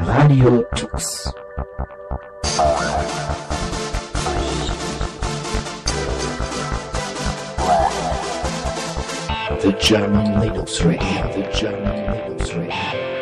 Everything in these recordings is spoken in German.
Radio Tux. The German Linux Radio. The German Linux Radio.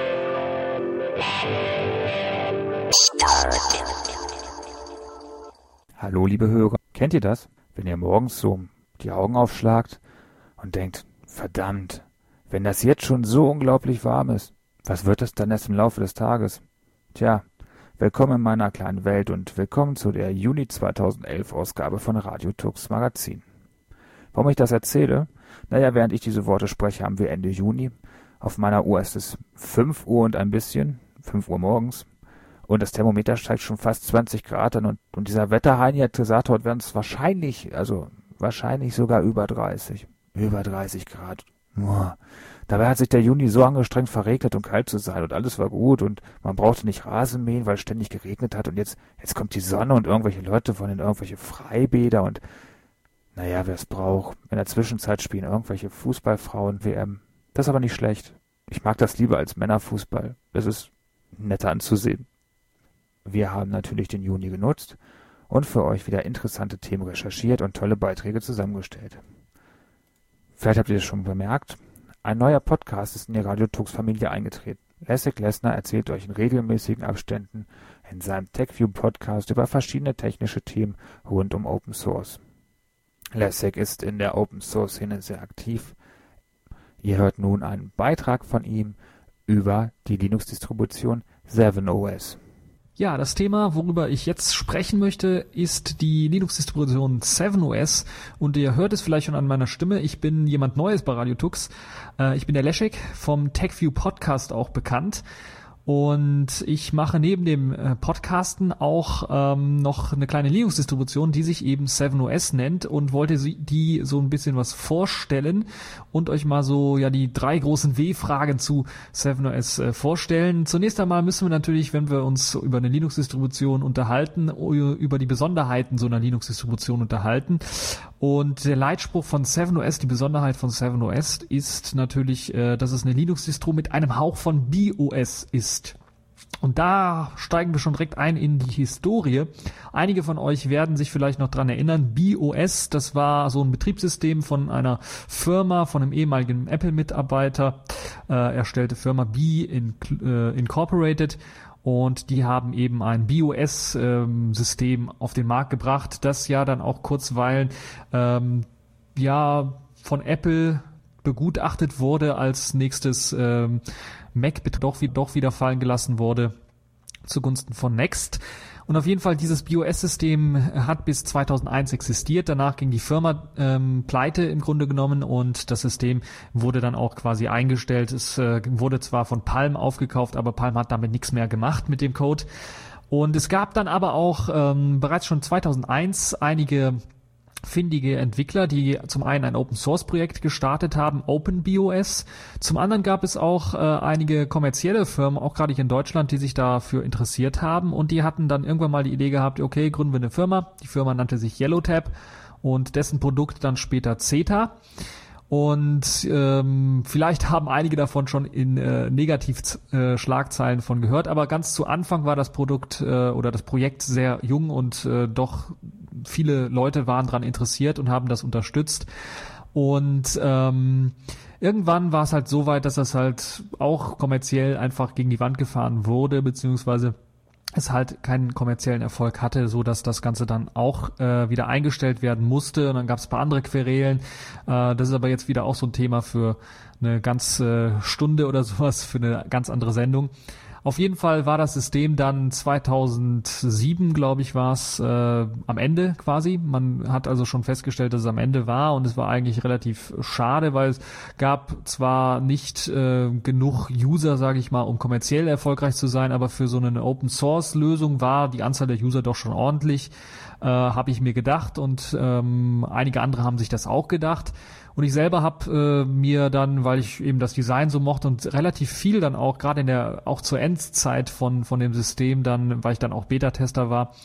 Hallo liebe Hörer, kennt ihr das? Wenn ihr morgens so die Augen aufschlagt und denkt, verdammt, wenn das jetzt schon so unglaublich warm ist, was wird es dann erst im Laufe des Tages? Tja, willkommen in meiner kleinen Welt und willkommen zu der Juni 2011 Ausgabe von Radio Tux Magazin. Warum ich das erzähle? Naja, während ich diese Worte spreche, haben wir Ende Juni. Auf meiner Uhr ist es 5 Uhr und ein bisschen, 5 Uhr morgens. Und das Thermometer steigt schon fast 20 Grad an. Und dieser Wetterheini hat gesagt, heute werden es wahrscheinlich sogar über 30. Über 30 Grad. Boah. Dabei hat sich der Juni so angestrengt verregnet und kalt zu sein und alles war gut und man brauchte nicht Rasen mähen, weil es ständig geregnet hat und jetzt kommt die Sonne und irgendwelche Leute wollen in irgendwelche Freibäder und naja, wer es braucht. In der Zwischenzeit spielen irgendwelche Fußballfrauen WM. Das ist aber nicht schlecht. Ich mag das lieber als Männerfußball. Das ist netter anzusehen. Wir haben natürlich den Juni genutzt und für euch wieder interessante Themen recherchiert und tolle Beiträge zusammengestellt. Vielleicht habt ihr es schon bemerkt, ein neuer Podcast ist in die Radio Tux Familie eingetreten. Lessig Lessner erzählt euch in regelmäßigen Abständen in seinem TechView Podcast über verschiedene technische Themen rund um Open Source. Lessig ist in der Open Source Szene sehr aktiv. Ihr hört nun einen Beitrag von ihm über die Linux-Distribution 7OS. Ja, das Thema, worüber ich jetzt sprechen möchte, ist die Linux-Distribution 7OS und ihr hört es vielleicht schon an meiner Stimme, ich bin jemand Neues bei Radio Tux. Ich bin der Leszek, vom TechView Podcast auch bekannt und ich mache neben dem Podcasten auch noch eine kleine Linux-Distribution, die sich eben 7OS nennt und wollte die so ein bisschen was vorstellen und euch mal so die 3 großen W-Fragen zu 7OS vorstellen. Zunächst einmal müssen wir natürlich, wenn wir uns über eine Linux-Distribution unterhalten, über die Besonderheiten so einer Linux-Distribution unterhalten. Und der Leitspruch von 7OS, die Besonderheit von 7OS ist natürlich, dass es eine Linux-Distro mit einem Hauch von BeOS ist. Und da steigen wir schon direkt ein in die Historie. Einige von euch werden sich vielleicht noch dran erinnern, BeOS, das war so ein Betriebssystem von einer Firma, von einem ehemaligen Apple-Mitarbeiter, erstellte Firma B Incorporated. Und die haben eben ein BeOS-System auf den Markt gebracht, das ja dann auch kurzweilen von Apple begutachtet wurde, als nächstes Mac doch wieder fallen gelassen wurde zugunsten von Next. Und auf jeden Fall dieses BeOS-System hat bis 2001 existiert. Danach ging die Firma pleite im Grunde genommen und das System wurde dann auch quasi eingestellt. Es wurde zwar von Palm aufgekauft, aber Palm hat damit nichts mehr gemacht mit dem Code. Und es gab dann aber auch bereits schon 2001 einige findige Entwickler, die zum einen ein Open-Source-Projekt gestartet haben, OpenBeOS. Zum anderen gab es auch einige kommerzielle Firmen, auch gerade hier in Deutschland, die sich dafür interessiert haben und die hatten dann irgendwann mal die Idee gehabt, okay, gründen wir eine Firma. Die Firma nannte sich Yellowtab und dessen Produkt dann später Zeta. Und vielleicht haben einige davon schon in Negativ-Schlagzeilen von gehört, aber ganz zu Anfang war das Produkt oder das Projekt sehr jung und doch viele Leute waren daran interessiert und haben das unterstützt. Und irgendwann war es halt so weit, dass das halt auch kommerziell einfach gegen die Wand gefahren wurde, beziehungsweise es halt keinen kommerziellen Erfolg hatte, so dass das Ganze dann auch wieder eingestellt werden musste. Und dann gab es ein paar andere Querelen. Das ist aber jetzt wieder auch so ein Thema für eine ganze Stunde oder sowas, für eine ganz andere Sendung. Auf jeden Fall war das System dann 2007, glaube ich, war es am Ende quasi. Man hat also schon festgestellt, dass es am Ende war und es war eigentlich relativ schade, weil es gab zwar nicht genug User, sage ich mal, um kommerziell erfolgreich zu sein, aber für so eine Open-Source-Lösung war die Anzahl der User doch schon ordentlich, habe ich mir gedacht und einige andere haben sich das auch gedacht. Und ich selber habe mir dann, weil ich eben das Design so mochte und relativ viel dann auch, gerade auch zur Endzeit von dem System dann, weil ich dann auch Beta-Tester war,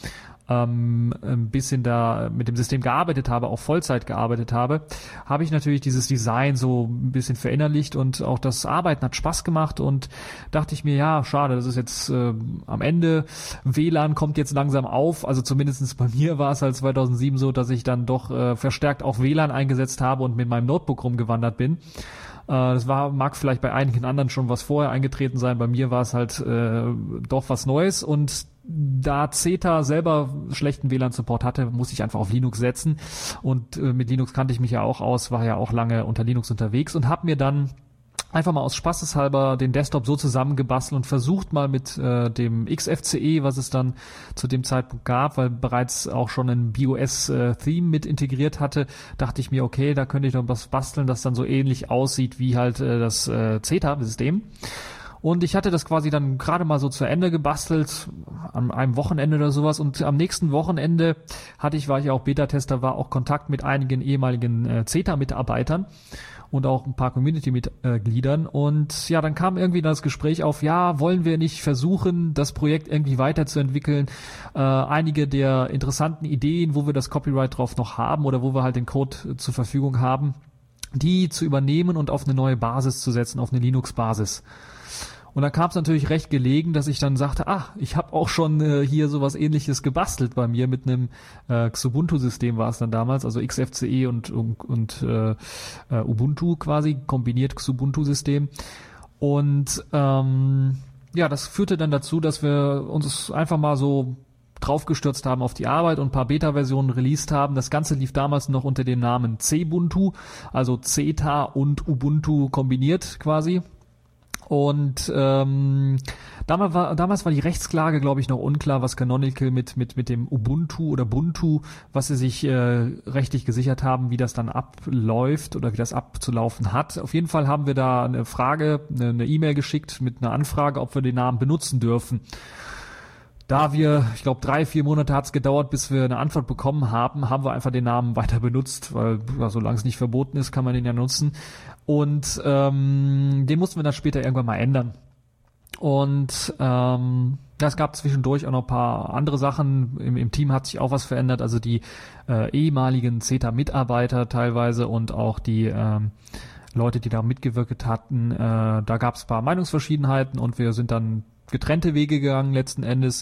ein bisschen da mit dem System gearbeitet habe, auch Vollzeit gearbeitet habe, habe ich natürlich dieses Design so ein bisschen verinnerlicht und auch das Arbeiten hat Spaß gemacht und dachte ich mir, ja, schade, das ist jetzt am Ende, WLAN kommt jetzt langsam auf, also zumindest bei mir war es halt 2007 so, dass ich dann doch verstärkt auch WLAN eingesetzt habe und mit meinem Notebook rumgewandert bin. Das mag vielleicht bei einigen anderen schon was vorher eingetreten sein, bei mir war es halt doch was Neues und da CETA selber schlechten WLAN-Support hatte, musste ich einfach auf Linux setzen und mit Linux kannte ich mich ja auch aus, war ja auch lange unter Linux unterwegs und habe mir dann einfach mal aus Spaßeshalber den Desktop so zusammengebastelt und versucht mal mit dem XFCE, was es dann zu dem Zeitpunkt gab, weil bereits auch schon ein BOS-Theme mit integriert hatte, dachte ich mir, okay, da könnte ich noch was basteln, das dann so ähnlich aussieht wie halt das CETA-System. Und ich hatte das quasi dann gerade mal so zu Ende gebastelt, an einem Wochenende oder sowas. Und am nächsten Wochenende war ich auch Beta-Tester, war auch Kontakt mit einigen ehemaligen CETA-Mitarbeitern und auch ein paar Community-Mitgliedern. Und ja, dann kam irgendwie das Gespräch auf, ja, wollen wir nicht versuchen, das Projekt irgendwie weiterzuentwickeln? Einige der interessanten Ideen, wo wir das Copyright drauf noch haben oder wo wir halt den Code zur Verfügung haben, die zu übernehmen und auf eine neue Basis zu setzen, auf eine Linux-Basis. Und dann kam es natürlich recht gelegen, dass ich dann sagte, ich habe auch schon hier sowas Ähnliches gebastelt bei mir mit einem Xubuntu-System war es dann damals, also XFCE und Ubuntu quasi, kombiniert Xubuntu-System. Und das führte dann dazu, dass wir uns einfach mal so draufgestürzt haben auf die Arbeit und ein paar Beta-Versionen released haben. Das Ganze lief damals noch unter dem Namen Cbuntu, also CETA und Ubuntu kombiniert quasi. Und damals war die Rechtsklage, glaube ich, noch unklar, was Canonical mit dem Ubuntu oder Buntu, was sie sich rechtlich gesichert haben, wie das dann abläuft oder wie das abzulaufen hat. Auf jeden Fall haben wir da eine E-Mail geschickt mit einer Anfrage, ob wir den Namen benutzen dürfen. Da ich glaube 3-4 Monate hat es gedauert, bis wir eine Antwort bekommen haben wir einfach den Namen weiter benutzt, weil solange es nicht verboten ist, kann man den ja nutzen. Und den mussten wir dann später irgendwann mal ändern. Und es gab zwischendurch auch noch ein paar andere Sachen. Im Team hat sich auch was verändert, also die ehemaligen CETA-Mitarbeiter teilweise und auch die Leute, die da mitgewirkt hatten. Da gab es ein paar Meinungsverschiedenheiten und wir sind dann getrennte Wege gegangen letzten Endes.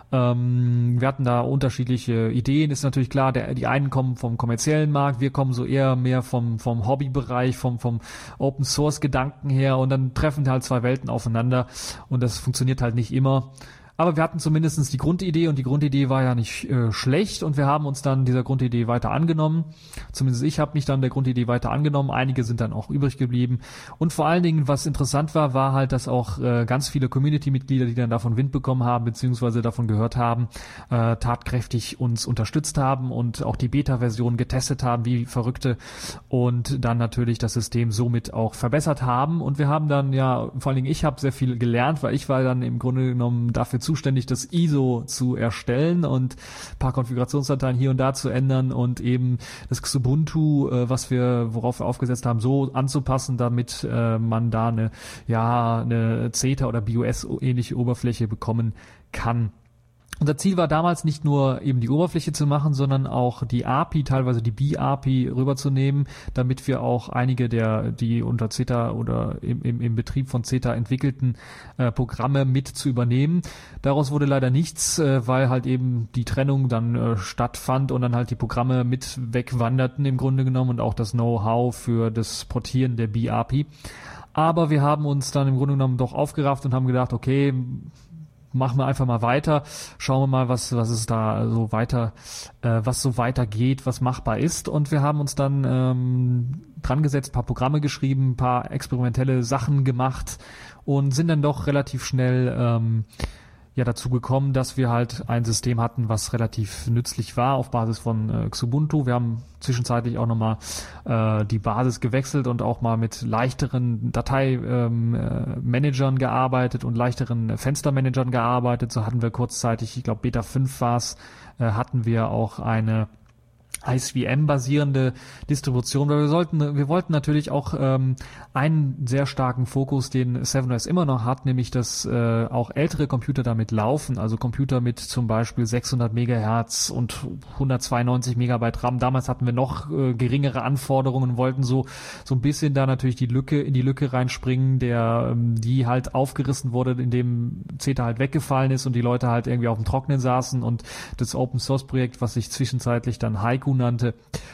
Wir hatten da unterschiedliche Ideen. Ist natürlich klar, die einen kommen vom kommerziellen Markt, wir kommen so eher mehr vom Hobbybereich, vom Open Source Gedanken her und dann treffen halt zwei Welten aufeinander und das funktioniert halt nicht immer. Aber wir hatten zumindest die Grundidee und die Grundidee war ja nicht schlecht und wir haben uns dann dieser Grundidee weiter angenommen. Zumindest ich habe mich dann der Grundidee weiter angenommen. Einige sind dann auch übrig geblieben. Und vor allen Dingen, was interessant war halt, dass auch ganz viele Community-Mitglieder, die dann davon Wind bekommen haben, beziehungsweise davon gehört haben, tatkräftig uns unterstützt haben und auch die Beta-Version getestet haben, wie Verrückte und dann natürlich das System somit auch verbessert haben. Und wir haben dann vor allen Dingen ich habe sehr viel gelernt, weil ich war dann im Grunde genommen dafür zuständig, das ISO zu erstellen und ein paar Konfigurationsdateien hier und da zu ändern und eben das Xubuntu, worauf wir aufgesetzt haben, so anzupassen, damit man da eine CETA oder BOS ähnliche Oberfläche bekommen kann. Unser Ziel war damals nicht nur eben die Oberfläche zu machen, sondern auch die API, teilweise die B-API rüberzunehmen, damit wir auch einige die unter CETA oder im Betrieb von CETA entwickelten Programme mit zu übernehmen. Daraus wurde leider nichts, weil halt eben die Trennung dann stattfand und dann halt die Programme mit wegwanderten im Grunde genommen und auch das Know-how für das Portieren der B-API. Aber wir haben uns dann im Grunde genommen doch aufgerafft und haben gedacht, okay, machen wir einfach mal weiter, schauen wir mal, was es da so weiter, was so weitergeht, was machbar ist. Und wir haben uns dann dran gesetzt, ein paar Programme geschrieben, ein paar experimentelle Sachen gemacht und sind dann doch relativ schnell dazu gekommen, dass wir halt ein System hatten, was relativ nützlich war auf Basis von Xubuntu. Wir haben zwischenzeitlich auch nochmal die Basis gewechselt und auch mal mit leichteren Dateimanagern gearbeitet und leichteren Fenstermanagern gearbeitet. So hatten wir kurzzeitig, ich glaube Beta 5 war es, hatten wir auch eine IceVM-basierende Distribution, weil wir wollten natürlich auch einen sehr starken Fokus, den 7OS immer noch hat, nämlich dass auch ältere Computer damit laufen, also Computer mit zum Beispiel 600 Megahertz und 192 Megabyte RAM. Damals hatten wir noch geringere Anforderungen, wollten so ein bisschen da natürlich in die Lücke reinspringen, die halt aufgerissen wurde, indem CETA halt weggefallen ist und die Leute halt irgendwie auf dem Trockenen saßen und das Open-Source-Projekt, was sich zwischenzeitlich dann Haiku nannte,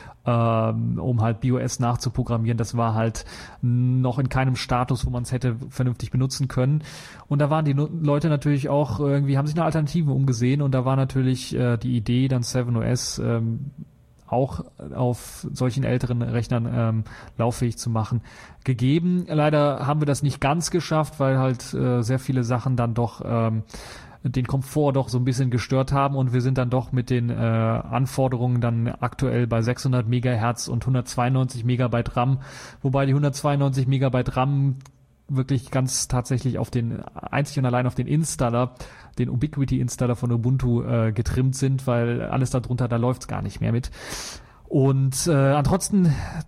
um halt BIOS nachzuprogrammieren. Das war halt noch in keinem Status, wo man es hätte vernünftig benutzen können. Und da waren die Leute natürlich auch irgendwie, haben sich eine Alternative umgesehen und da war natürlich die Idee, dann 7OS auch auf solchen älteren Rechnern lauffähig zu machen, gegeben. Leider haben wir das nicht ganz geschafft, weil halt sehr viele Sachen dann doch den Komfort doch so ein bisschen gestört haben und wir sind dann doch mit den Anforderungen dann aktuell bei 600 Megahertz und 192 Megabyte RAM, wobei die 192 Megabyte RAM wirklich ganz tatsächlich einzig und allein auf den Installer, den Ubiquiti-Installer von Ubuntu getrimmt sind, weil alles darunter, da läuft's gar nicht mehr mit. Und trotzdem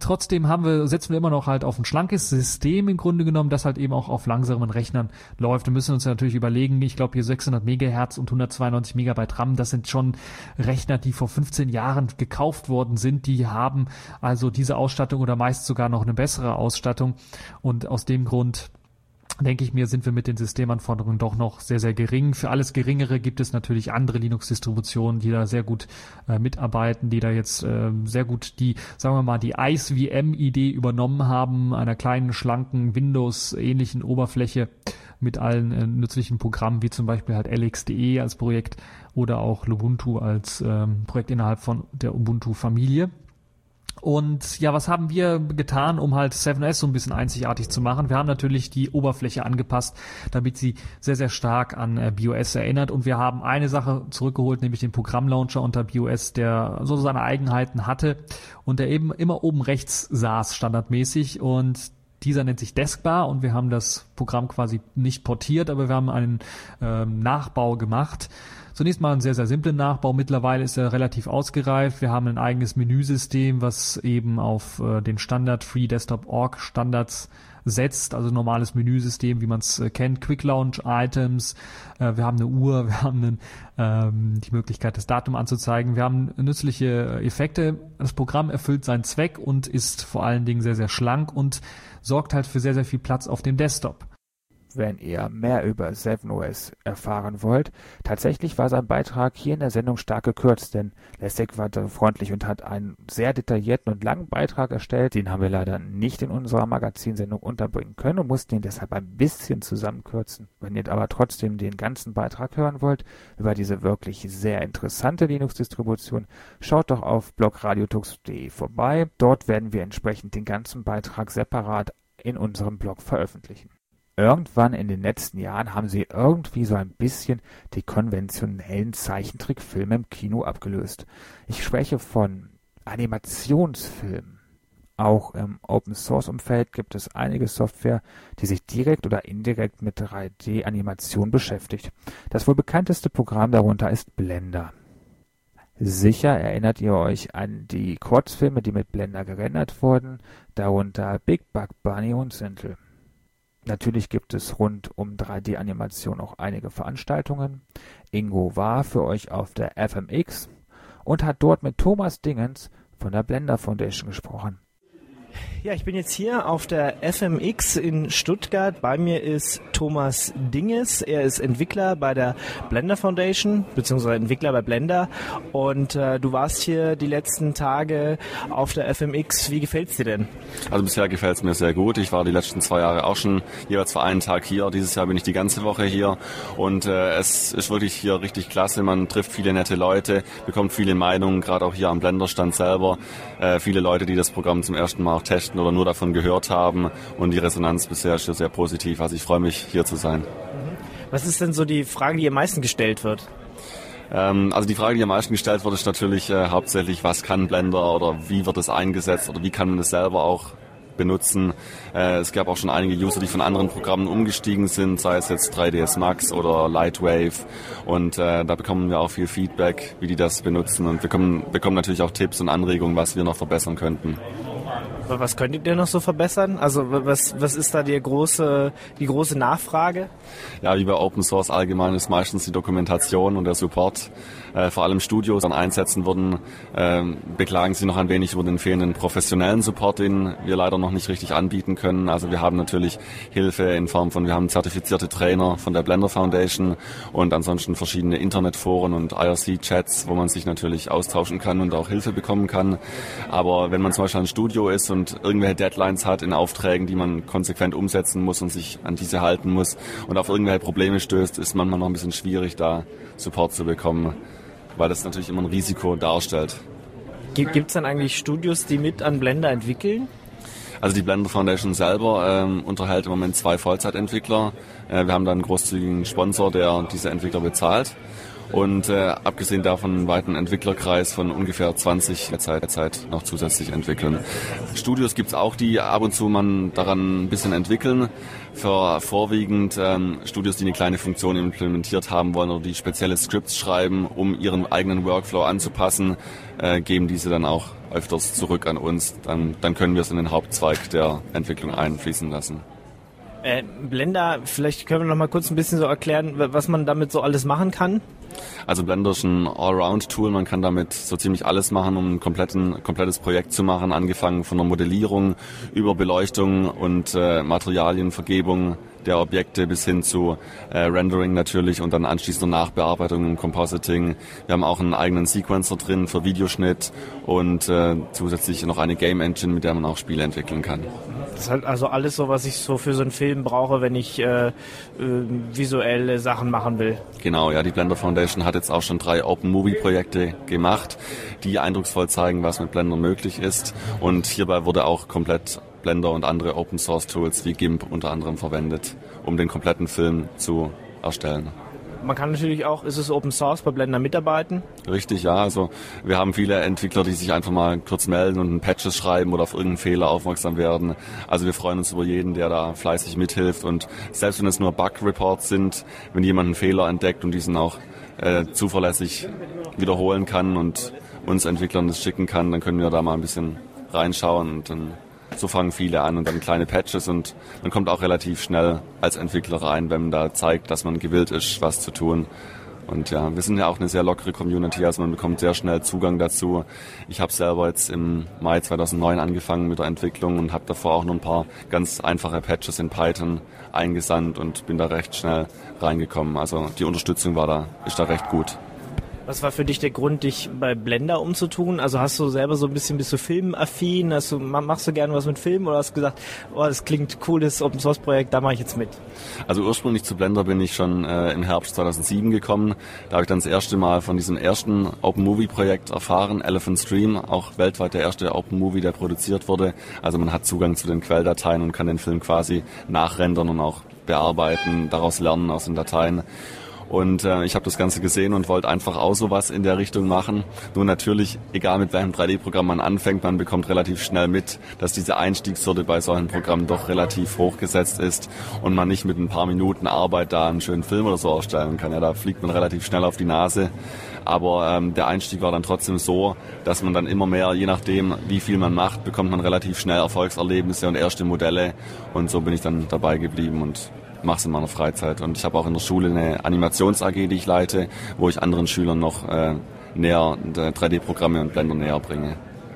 setzen wir immer noch halt auf ein schlankes System im Grunde genommen, das halt eben auch auf langsamen Rechnern läuft. Wir müssen uns natürlich überlegen, ich glaube hier 600 Megahertz und 192 Megabyte RAM, das sind schon Rechner, die vor 15 Jahren gekauft worden sind. Die haben also diese Ausstattung oder meist sogar noch eine bessere Ausstattung. Und aus dem Grund denke ich mir, sind wir mit den Systemanforderungen doch noch sehr, sehr gering. Für alles Geringere gibt es natürlich andere Linux-Distributionen, die da sehr gut mitarbeiten, die da jetzt sehr gut die IceVM-Idee übernommen haben, einer kleinen, schlanken, Windows-ähnlichen Oberfläche mit allen nützlichen Programmen, wie zum Beispiel halt LXDE als Projekt oder auch Lubuntu als Projekt innerhalb von der Ubuntu-Familie. Und ja, was haben wir getan, um halt 7OS so ein bisschen einzigartig zu machen? Wir haben natürlich die Oberfläche angepasst, damit sie sehr, sehr stark an BIOS erinnert. Und wir haben eine Sache zurückgeholt, nämlich den Programmlauncher unter BIOS, der so seine Eigenheiten hatte und der eben immer oben rechts saß, standardmäßig. Und dieser nennt sich Deskbar und wir haben das Programm quasi nicht portiert, aber wir haben einen Nachbau gemacht. Zunächst mal einen sehr, sehr simplen Nachbau. Mittlerweile ist er relativ ausgereift. Wir haben ein eigenes Menüsystem, was eben auf den Standard Free Desktop Org Standards setzt, also normales Menüsystem, wie man es kennt, Quick Launch Items. Wir haben eine Uhr, wir haben die Möglichkeit, das Datum anzuzeigen. Wir haben nützliche Effekte. Das Programm erfüllt seinen Zweck und ist vor allen Dingen sehr, sehr schlank und sorgt halt für sehr, sehr viel Platz auf dem Desktop. Wenn ihr mehr über 7OS erfahren wollt, tatsächlich war sein Beitrag hier in der Sendung stark gekürzt, denn Lessig war da freundlich und hat einen sehr detaillierten und langen Beitrag erstellt. Den haben wir leider nicht in unserer Magazinsendung unterbringen können und mussten ihn deshalb ein bisschen zusammenkürzen. Wenn ihr aber trotzdem den ganzen Beitrag hören wollt, über diese wirklich sehr interessante Linux-Distribution, schaut doch auf blogradiotux.de vorbei. Dort werden wir entsprechend den ganzen Beitrag separat in unserem Blog veröffentlichen. Irgendwann in den letzten Jahren haben sie irgendwie so ein bisschen die konventionellen Zeichentrickfilme im Kino abgelöst. Ich spreche von Animationsfilmen. Auch im Open-Source-Umfeld gibt es einige Software, die sich direkt oder indirekt mit 3D-Animation beschäftigt. Das wohl bekannteste Programm darunter ist Blender. Sicher erinnert ihr euch an die Kurzfilme, die mit Blender gerendert wurden, darunter Big Bug Bunny und Sintel. Natürlich gibt es rund um 3D-Animation auch einige Veranstaltungen. Ingo war für euch auf der FMX und hat dort mit Thomas Dingens von der Blender Foundation gesprochen. Ja, ich bin jetzt hier auf der FMX in Stuttgart. Bei mir ist Thomas Dinges. Er ist Entwickler bei der Blender Foundation, beziehungsweise Entwickler bei Blender. Und du warst hier die letzten Tage auf der FMX. Wie gefällt's dir denn? Also bisher gefällt's mir sehr gut. Ich war die letzten 2 Jahre auch schon jeweils für einen Tag hier. Dieses Jahr bin ich die ganze Woche hier. Und es ist wirklich hier richtig klasse. Man trifft viele nette Leute, bekommt viele Meinungen, gerade auch hier am Blender-Stand selber. Viele Leute, die das Programm zum ersten Mal auch testen oder nur davon gehört haben und die Resonanz bisher ist sehr positiv. Also ich freue mich, hier zu sein. Was ist denn so die Frage, die am meisten gestellt wird? Also die Frage, die am meisten gestellt wird, ist natürlich hauptsächlich, was kann Blender oder wie wird es eingesetzt oder wie kann man es selber auch benutzen. Es gab auch schon einige User, die von anderen Programmen umgestiegen sind, sei es jetzt 3ds Max oder Lightwave. Und da bekommen wir auch viel Feedback, wie die das benutzen. Und wir bekommen natürlich auch Tipps und Anregungen, was wir noch verbessern könnten. Was könntet ihr noch so verbessern? Also was ist da die große Nachfrage? Ja, wie bei Open Source allgemein ist meistens die Dokumentation und der Support. Vor allem Studios dann einsetzen würden, beklagen sie noch ein wenig über den fehlenden professionellen Support, den wir leider noch nicht richtig anbieten können. Also wir haben natürlich Hilfe in Form von, wir haben zertifizierte Trainer von der Blender Foundation und ansonsten verschiedene Internetforen und IRC-Chats, wo man sich natürlich austauschen kann und auch Hilfe bekommen kann. Aber wenn man zum Beispiel ein Studio ist und irgendwelche Deadlines hat in Aufträgen, die man konsequent umsetzen muss und sich an diese halten muss und auf irgendwelche Probleme stößt, ist manchmal noch ein bisschen schwierig, da Support zu bekommen, weil das natürlich immer ein Risiko darstellt. Gibt es dann eigentlich Studios, die mit an Blender entwickeln? Also die Blender Foundation selber unterhält im Moment 2 Vollzeitentwickler. Wir haben da einen großzügigen Sponsor, der diese Entwickler bezahlt. Und abgesehen davon einen weiten Entwicklerkreis von ungefähr 20 derzeit noch zusätzlich entwickeln. Studios gibt's auch, die ab und zu man daran ein bisschen entwickeln. Vorwiegend Studios, die eine kleine Funktion implementiert haben wollen oder die spezielle Scripts schreiben, um ihren eigenen Workflow anzupassen, geben diese dann auch öfters zurück an uns. Dann können wir es in den Hauptzweig der Entwicklung einfließen lassen. Blender, vielleicht können wir noch mal kurz ein bisschen so erklären, was man damit so alles machen kann. Also Blender ist ein Allround-Tool, man kann damit so ziemlich alles machen, um ein komplettes Projekt zu machen, angefangen von der Modellierung über Beleuchtung und Materialienvergebung der Objekte bis hin zu Rendering natürlich und dann anschließend Nachbearbeitung im Compositing. Wir haben auch einen eigenen Sequencer drin für Videoschnitt und zusätzlich noch eine Game Engine, mit der man auch Spiele entwickeln kann. Das ist halt also alles so, was ich so für so einen Film brauche, wenn ich visuelle Sachen machen will. Genau, ja, die Blender Foundation hat jetzt auch schon 3 Open-Movie-Projekte gemacht, die eindrucksvoll zeigen, was mit Blender möglich ist. Und hierbei wurde auch komplett Blender und andere Open-Source-Tools wie GIMP unter anderem verwendet, um den kompletten Film zu erstellen. Man kann natürlich auch, ist es Open Source, bei Blender mitarbeiten? Richtig, ja. Also wir haben viele Entwickler, die sich einfach mal kurz melden und Patches schreiben oder auf irgendeinen Fehler aufmerksam werden. Also wir freuen uns über jeden, der da fleißig mithilft. Und selbst wenn es nur Bug-Reports sind, wenn jemand einen Fehler entdeckt und diesen auch zuverlässig wiederholen kann und uns Entwicklern das schicken kann, dann können wir da mal ein bisschen reinschauen und dann so fangen viele an und dann kleine Patches und man kommt auch relativ schnell als Entwickler rein, wenn man da zeigt, dass man gewillt ist, was zu tun. Und ja, wir sind ja auch eine sehr lockere Community, also man bekommt sehr schnell Zugang dazu. Ich habe selber jetzt im Mai 2009 angefangen mit der Entwicklung und habe davor auch nur ein paar ganz einfache Patches in Python eingesandt und bin da recht schnell reingekommen. Also die Unterstützung ist da recht gut. Was war für dich der Grund, dich bei Blender umzutun? Also hast du selber so ein bisschen, bist du filmaffin? Machst du gerne was mit Film oder hast du gesagt, oh, das klingt cool, das Open Source Projekt, da mache ich jetzt mit? Also ursprünglich zu Blender bin ich schon im Herbst 2007 gekommen. Da habe ich dann das erste Mal von diesem ersten Open Movie Projekt erfahren, Elephant Stream, auch weltweit der erste Open Movie, der produziert wurde. Also man hat Zugang zu den Quelldateien und kann den Film quasi nachrendern und auch bearbeiten, daraus lernen aus den Dateien. Und ich habe das Ganze gesehen und wollte einfach auch sowas in der Richtung machen. Nur natürlich, egal mit welchem 3D-Programm man anfängt, man bekommt relativ schnell mit, dass diese Einstiegshürde bei solchen Programmen doch relativ hochgesetzt ist und man nicht mit ein paar Minuten Arbeit da einen schönen Film oder so erstellen kann. Ja, da fliegt man relativ schnell auf die Nase. Aber der Einstieg war dann trotzdem so, dass man dann immer mehr, je nachdem wie viel man macht, bekommt man relativ schnell Erfolgserlebnisse und erste Modelle. Und so bin ich dann dabei geblieben und mache es in meiner Freizeit. Und ich habe auch in der Schule eine Animations-AG, die ich leite, wo ich anderen Schülern noch näher 3D-Programme und Blender näher bringe.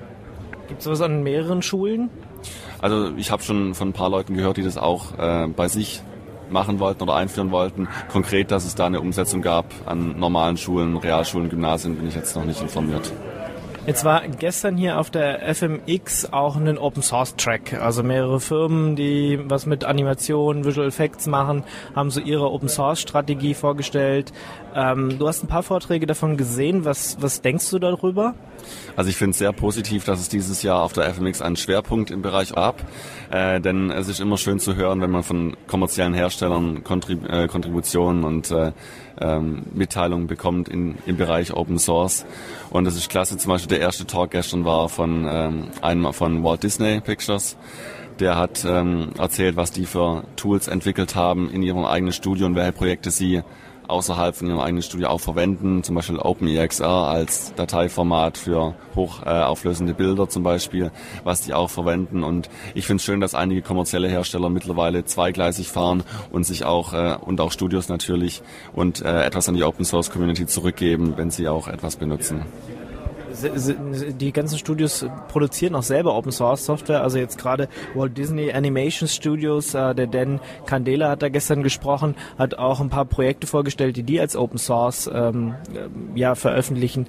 Gibt es sowas an mehreren Schulen? Also ich habe schon von ein paar Leuten gehört, die das auch bei sich machen wollten oder einführen wollten. Konkret, dass es da eine Umsetzung gab an normalen Schulen, Realschulen, Gymnasien, bin ich jetzt noch nicht informiert. Jetzt war gestern hier auf der FMX auch ein Open-Source-Track. Also mehrere Firmen, die was mit Animation, Visual Effects machen, haben so ihre Open-Source-Strategie vorgestellt. Du hast ein paar Vorträge davon gesehen. Was denkst du darüber? Also ich finde es sehr positiv, dass es dieses Jahr auf der FMX einen Schwerpunkt im Bereich gab, denn es ist immer schön zu hören, wenn man von kommerziellen Herstellern Kontributionen und Mitteilungen bekommt im Bereich Open Source. Und es ist klasse, zum Beispiel der erste Talk gestern war von einem von Walt Disney Pictures. Der hat erzählt, was die für Tools entwickelt haben in ihrem eigenen Studio und welche Projekte sie außerhalb von ihrem eigenen Studio auch verwenden, zum Beispiel OpenEXR als Dateiformat für hochauflösende Bilder zum Beispiel, was die auch verwenden. Und ich finde es schön, dass einige kommerzielle Hersteller mittlerweile zweigleisig fahren und sich auch und auch Studios natürlich und etwas an die Open Source Community zurückgeben, wenn sie auch etwas benutzen. Die ganzen Studios produzieren auch selber Open Source Software, also jetzt gerade Walt Disney Animation Studios, der Dan Candela hat da gestern gesprochen, hat auch ein paar Projekte vorgestellt, die als Open Source veröffentlichen.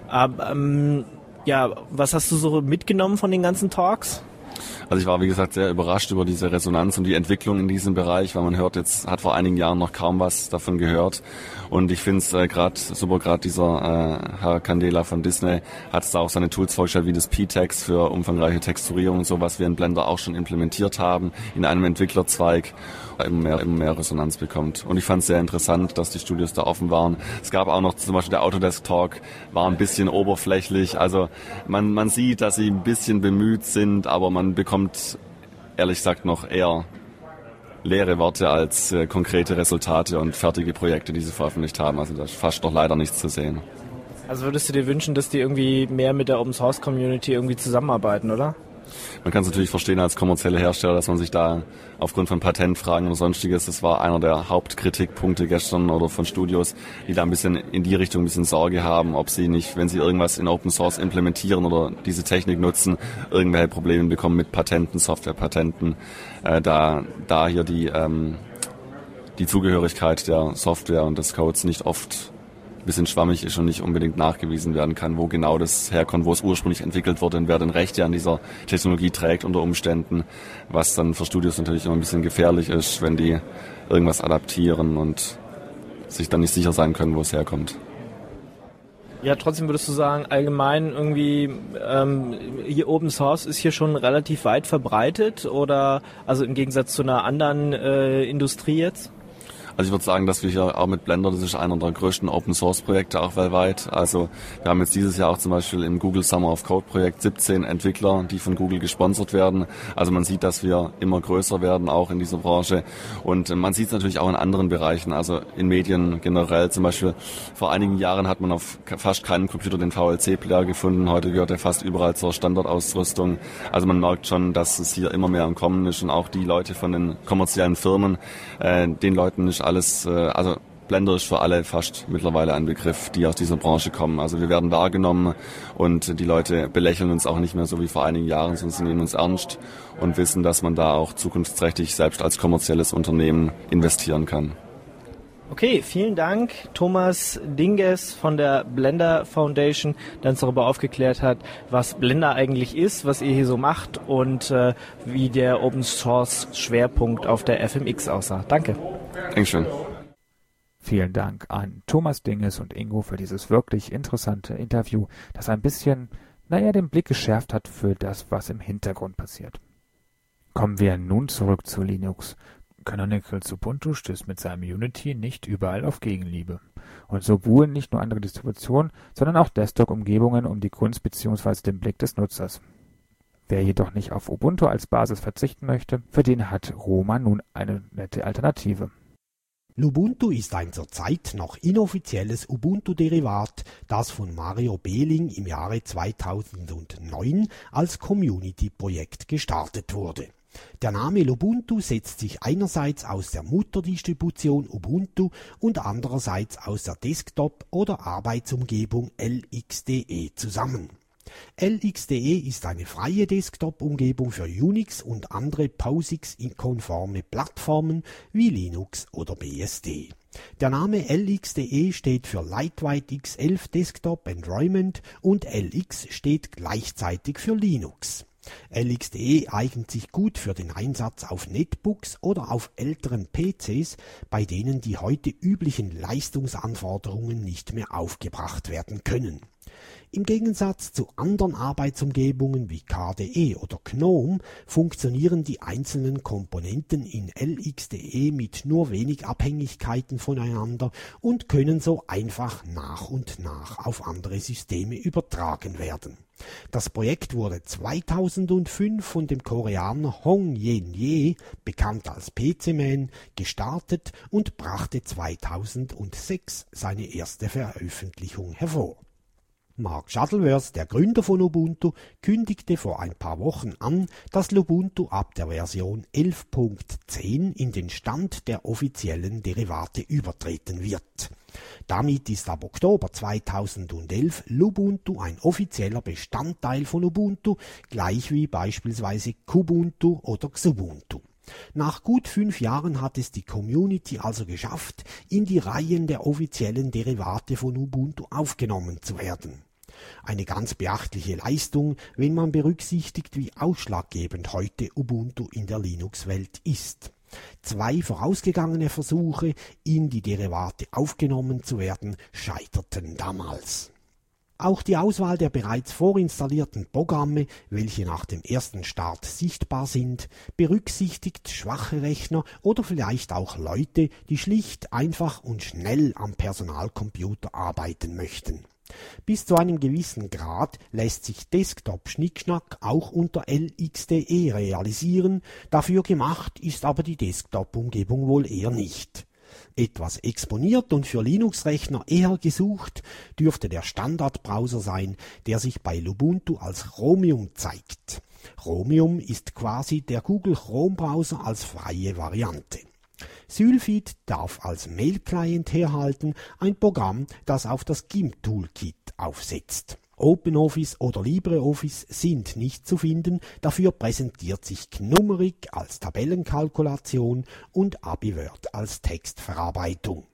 Was hast du so mitgenommen von den ganzen Talks? Also ich war, wie gesagt, sehr überrascht über diese Resonanz und die Entwicklung in diesem Bereich, weil man hat vor einigen Jahren noch kaum was davon gehört. Und ich finde es gerade dieser Herr Candela von Disney hat da auch seine Tools vorgestellt, wie das P-Text für umfangreiche Texturierung und so, was wir in Blender auch schon implementiert haben in einem Entwicklerzweig, immer mehr Resonanz bekommt. Und ich fand es sehr interessant, dass die Studios da offen waren. Es gab auch noch zum Beispiel der Autodesk Talk, war ein bisschen oberflächlich. Also man sieht, dass sie ein bisschen bemüht sind, aber man bekommt ehrlich gesagt noch eher leere Worte als konkrete Resultate und fertige Projekte, die sie veröffentlicht haben. Also da ist fast noch leider nichts zu sehen. Also würdest du dir wünschen, dass die irgendwie mehr mit der Open Source Community irgendwie zusammenarbeiten, oder? Man kann es natürlich verstehen als kommerzielle Hersteller, dass man sich da aufgrund von Patentfragen oder sonstiges, das war einer der Hauptkritikpunkte gestern oder von Studios, die da ein bisschen in die Richtung ein bisschen Sorge haben, ob sie nicht, wenn sie irgendwas in Open Source implementieren oder diese Technik nutzen, irgendwelche Probleme bekommen mit Patenten, Softwarepatenten, da hier die Zugehörigkeit der Software und des Codes nicht oft ein bisschen schwammig ist und nicht unbedingt nachgewiesen werden kann, wo genau das herkommt, wo es ursprünglich entwickelt wurde und wer denn Rechte an dieser Technologie trägt unter Umständen, was dann für Studios natürlich immer ein bisschen gefährlich ist, wenn die irgendwas adaptieren und sich dann nicht sicher sein können, wo es herkommt. Ja, trotzdem würdest du sagen, allgemein irgendwie hier Open Source ist hier schon relativ weit verbreitet oder also im Gegensatz zu einer anderen Industrie jetzt? Also ich würde sagen, dass wir hier auch mit Blender, das ist einer der größten Open-Source-Projekte auch weltweit. Also wir haben jetzt dieses Jahr auch zum Beispiel im Google Summer of Code-Projekt 17 Entwickler, die von Google gesponsert werden. Also man sieht, dass wir immer größer werden, auch in dieser Branche. Und man sieht es natürlich auch in anderen Bereichen, also in Medien generell. Zum Beispiel vor einigen Jahren hat man auf fast keinem Computer den VLC-Player gefunden. Heute gehört er fast überall zur Standardausrüstung. Also man merkt schon, dass es hier immer mehr am Kommen ist und auch die Leute von den kommerziellen Firmen, den Leuten ist alles, also Blender ist für alle fast mittlerweile ein Begriff, die aus dieser Branche kommen. Also wir werden wahrgenommen und die Leute belächeln uns auch nicht mehr so wie vor einigen Jahren, sondern sie nehmen uns ernst und wissen, dass man da auch zukunftsträchtig selbst als kommerzielles Unternehmen investieren kann. Okay, vielen Dank, Thomas Dinges von der Blender Foundation, der uns darüber aufgeklärt hat, was Blender eigentlich ist, was ihr hier so macht und wie der Open Source Schwerpunkt auf der FMX aussah. Danke. Dankeschön. Vielen Dank an Thomas Dinges und Ingo für dieses wirklich interessante Interview, das ein bisschen, den Blick geschärft hat für das, was im Hintergrund passiert. Kommen wir nun zurück zu Linux. Canonical's Ubuntu stößt mit seinem Unity nicht überall auf Gegenliebe. Und so buhlen nicht nur andere Distributionen, sondern auch Desktop-Umgebungen um die Gunst bzw. den Blick des Nutzers. Wer jedoch nicht auf Ubuntu als Basis verzichten möchte, für den hat Roma nun eine nette Alternative. Lubuntu ist ein zurzeit noch inoffizielles Ubuntu-Derivat, das von Mario Behling im Jahre 2009 als Community-Projekt gestartet wurde. Der Name Lubuntu setzt sich einerseits aus der Mutterdistribution Ubuntu und andererseits aus der Desktop- oder Arbeitsumgebung LXDE zusammen. LXDE ist eine freie Desktop-Umgebung für Unix und andere POSIX-konforme Plattformen wie Linux oder BSD. Der Name LXDE steht für Lightweight X11 Desktop Environment und LX steht gleichzeitig für Linux. LXDE eignet sich gut für den Einsatz auf Netbooks oder auf älteren PCs, bei denen die heute üblichen Leistungsanforderungen nicht mehr aufgebracht werden können. Im Gegensatz zu anderen Arbeitsumgebungen wie KDE oder GNOME funktionieren die einzelnen Komponenten in LXDE mit nur wenig Abhängigkeiten voneinander und können so einfach nach und nach auf andere Systeme übertragen werden. Das Projekt wurde 2005 von dem Koreaner Hong Yen-ye, bekannt als PC-Man, gestartet und brachte 2006 seine erste Veröffentlichung hervor. Mark Shuttleworth, der Gründer von Ubuntu, kündigte vor ein paar Wochen an, dass Ubuntu ab der Version 11.10 in den Stand der offiziellen Derivate übertreten wird. Damit ist ab Oktober 2011 Lubuntu ein offizieller Bestandteil von Ubuntu, gleich wie beispielsweise Kubuntu oder Xubuntu. Nach gut 5 Jahren hat es die Community also geschafft, in die Reihen der offiziellen Derivate von Ubuntu aufgenommen zu werden. Eine ganz beachtliche Leistung, wenn man berücksichtigt, wie ausschlaggebend heute Ubuntu in der Linux-Welt ist. 2 vorausgegangene Versuche, in die Derivate aufgenommen zu werden, scheiterten damals. Auch die Auswahl der bereits vorinstallierten Programme, welche nach dem ersten Start sichtbar sind, berücksichtigt schwache Rechner oder vielleicht auch Leute, die schlicht, einfach und schnell am Personalcomputer arbeiten möchten. Bis zu einem gewissen Grad lässt sich Desktop-Schnickschnack auch unter LXDE realisieren, dafür gemacht ist aber die Desktop-Umgebung wohl eher nicht. Etwas exponiert und für Linux-Rechner eher gesucht dürfte der Standardbrowser sein, der sich bei Lubuntu als Chromium zeigt. Chromium ist quasi der Google Chrome-Browser als freie Variante. Sylphid darf als Mail-Client herhalten, ein Programm, das auf das GIMP-Toolkit aufsetzt. OpenOffice oder LibreOffice sind nicht zu finden, dafür präsentiert sich Gnumeric als Tabellenkalkulation und AbiWord als Textverarbeitung.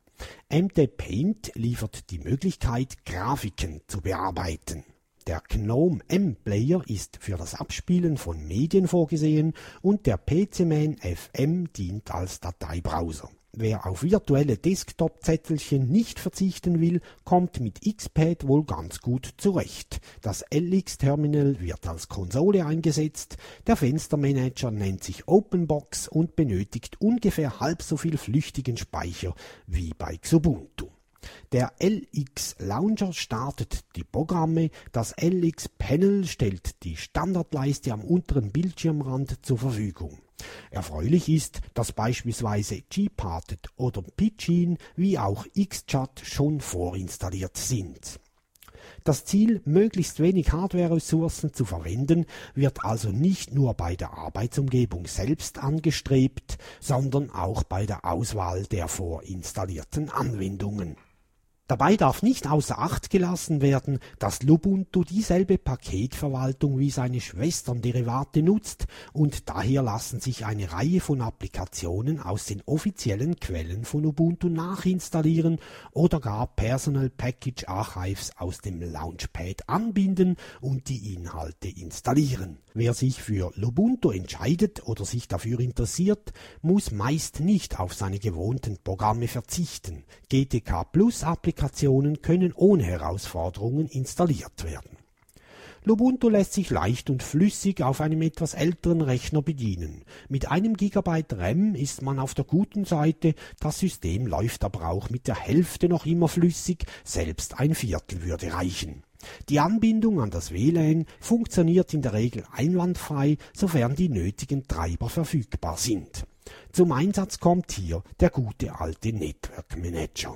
MD-Paint liefert die Möglichkeit, Grafiken zu bearbeiten. Der GNOME M-Player ist für das Abspielen von Medien vorgesehen und der PC-Man FM dient als Dateibrowser. Wer auf virtuelle Desktop-Zettelchen nicht verzichten will, kommt mit Xpad wohl ganz gut zurecht. Das LX-Terminal wird als Konsole eingesetzt, der Fenstermanager nennt sich OpenBox und benötigt ungefähr halb so viel flüchtigen Speicher wie bei Xubuntu. Der LX Launcher startet die Programme, das LX Panel stellt die Standardleiste am unteren Bildschirmrand zur Verfügung. Erfreulich ist, dass beispielsweise Gparted oder Pidgin wie auch Xchat schon vorinstalliert sind. Das Ziel, möglichst wenig Hardware-Ressourcen zu verwenden, wird also nicht nur bei der Arbeitsumgebung selbst angestrebt, sondern auch bei der Auswahl der vorinstallierten Anwendungen. Dabei darf nicht außer Acht gelassen werden, dass Lubuntu dieselbe Paketverwaltung wie seine Schwestern-Derivate nutzt und daher lassen sich eine Reihe von Applikationen aus den offiziellen Quellen von Ubuntu nachinstallieren oder gar Personal Package Archives aus dem Launchpad anbinden und die Inhalte installieren. Wer sich für Lubuntu entscheidet oder sich dafür interessiert, muss meist nicht auf seine gewohnten Programme verzichten. GTK+-Applikationen können ohne Herausforderungen installiert werden. Lubuntu lässt sich leicht und flüssig auf einem etwas älteren Rechner bedienen. Mit 1 GB RAM ist man auf der guten Seite, das System läuft aber auch mit der Hälfte noch immer flüssig, selbst 1/4 würde reichen. Die Anbindung an das WLAN funktioniert in der Regel einwandfrei, sofern die nötigen Treiber verfügbar sind. Zum Einsatz kommt hier der gute alte Network Manager.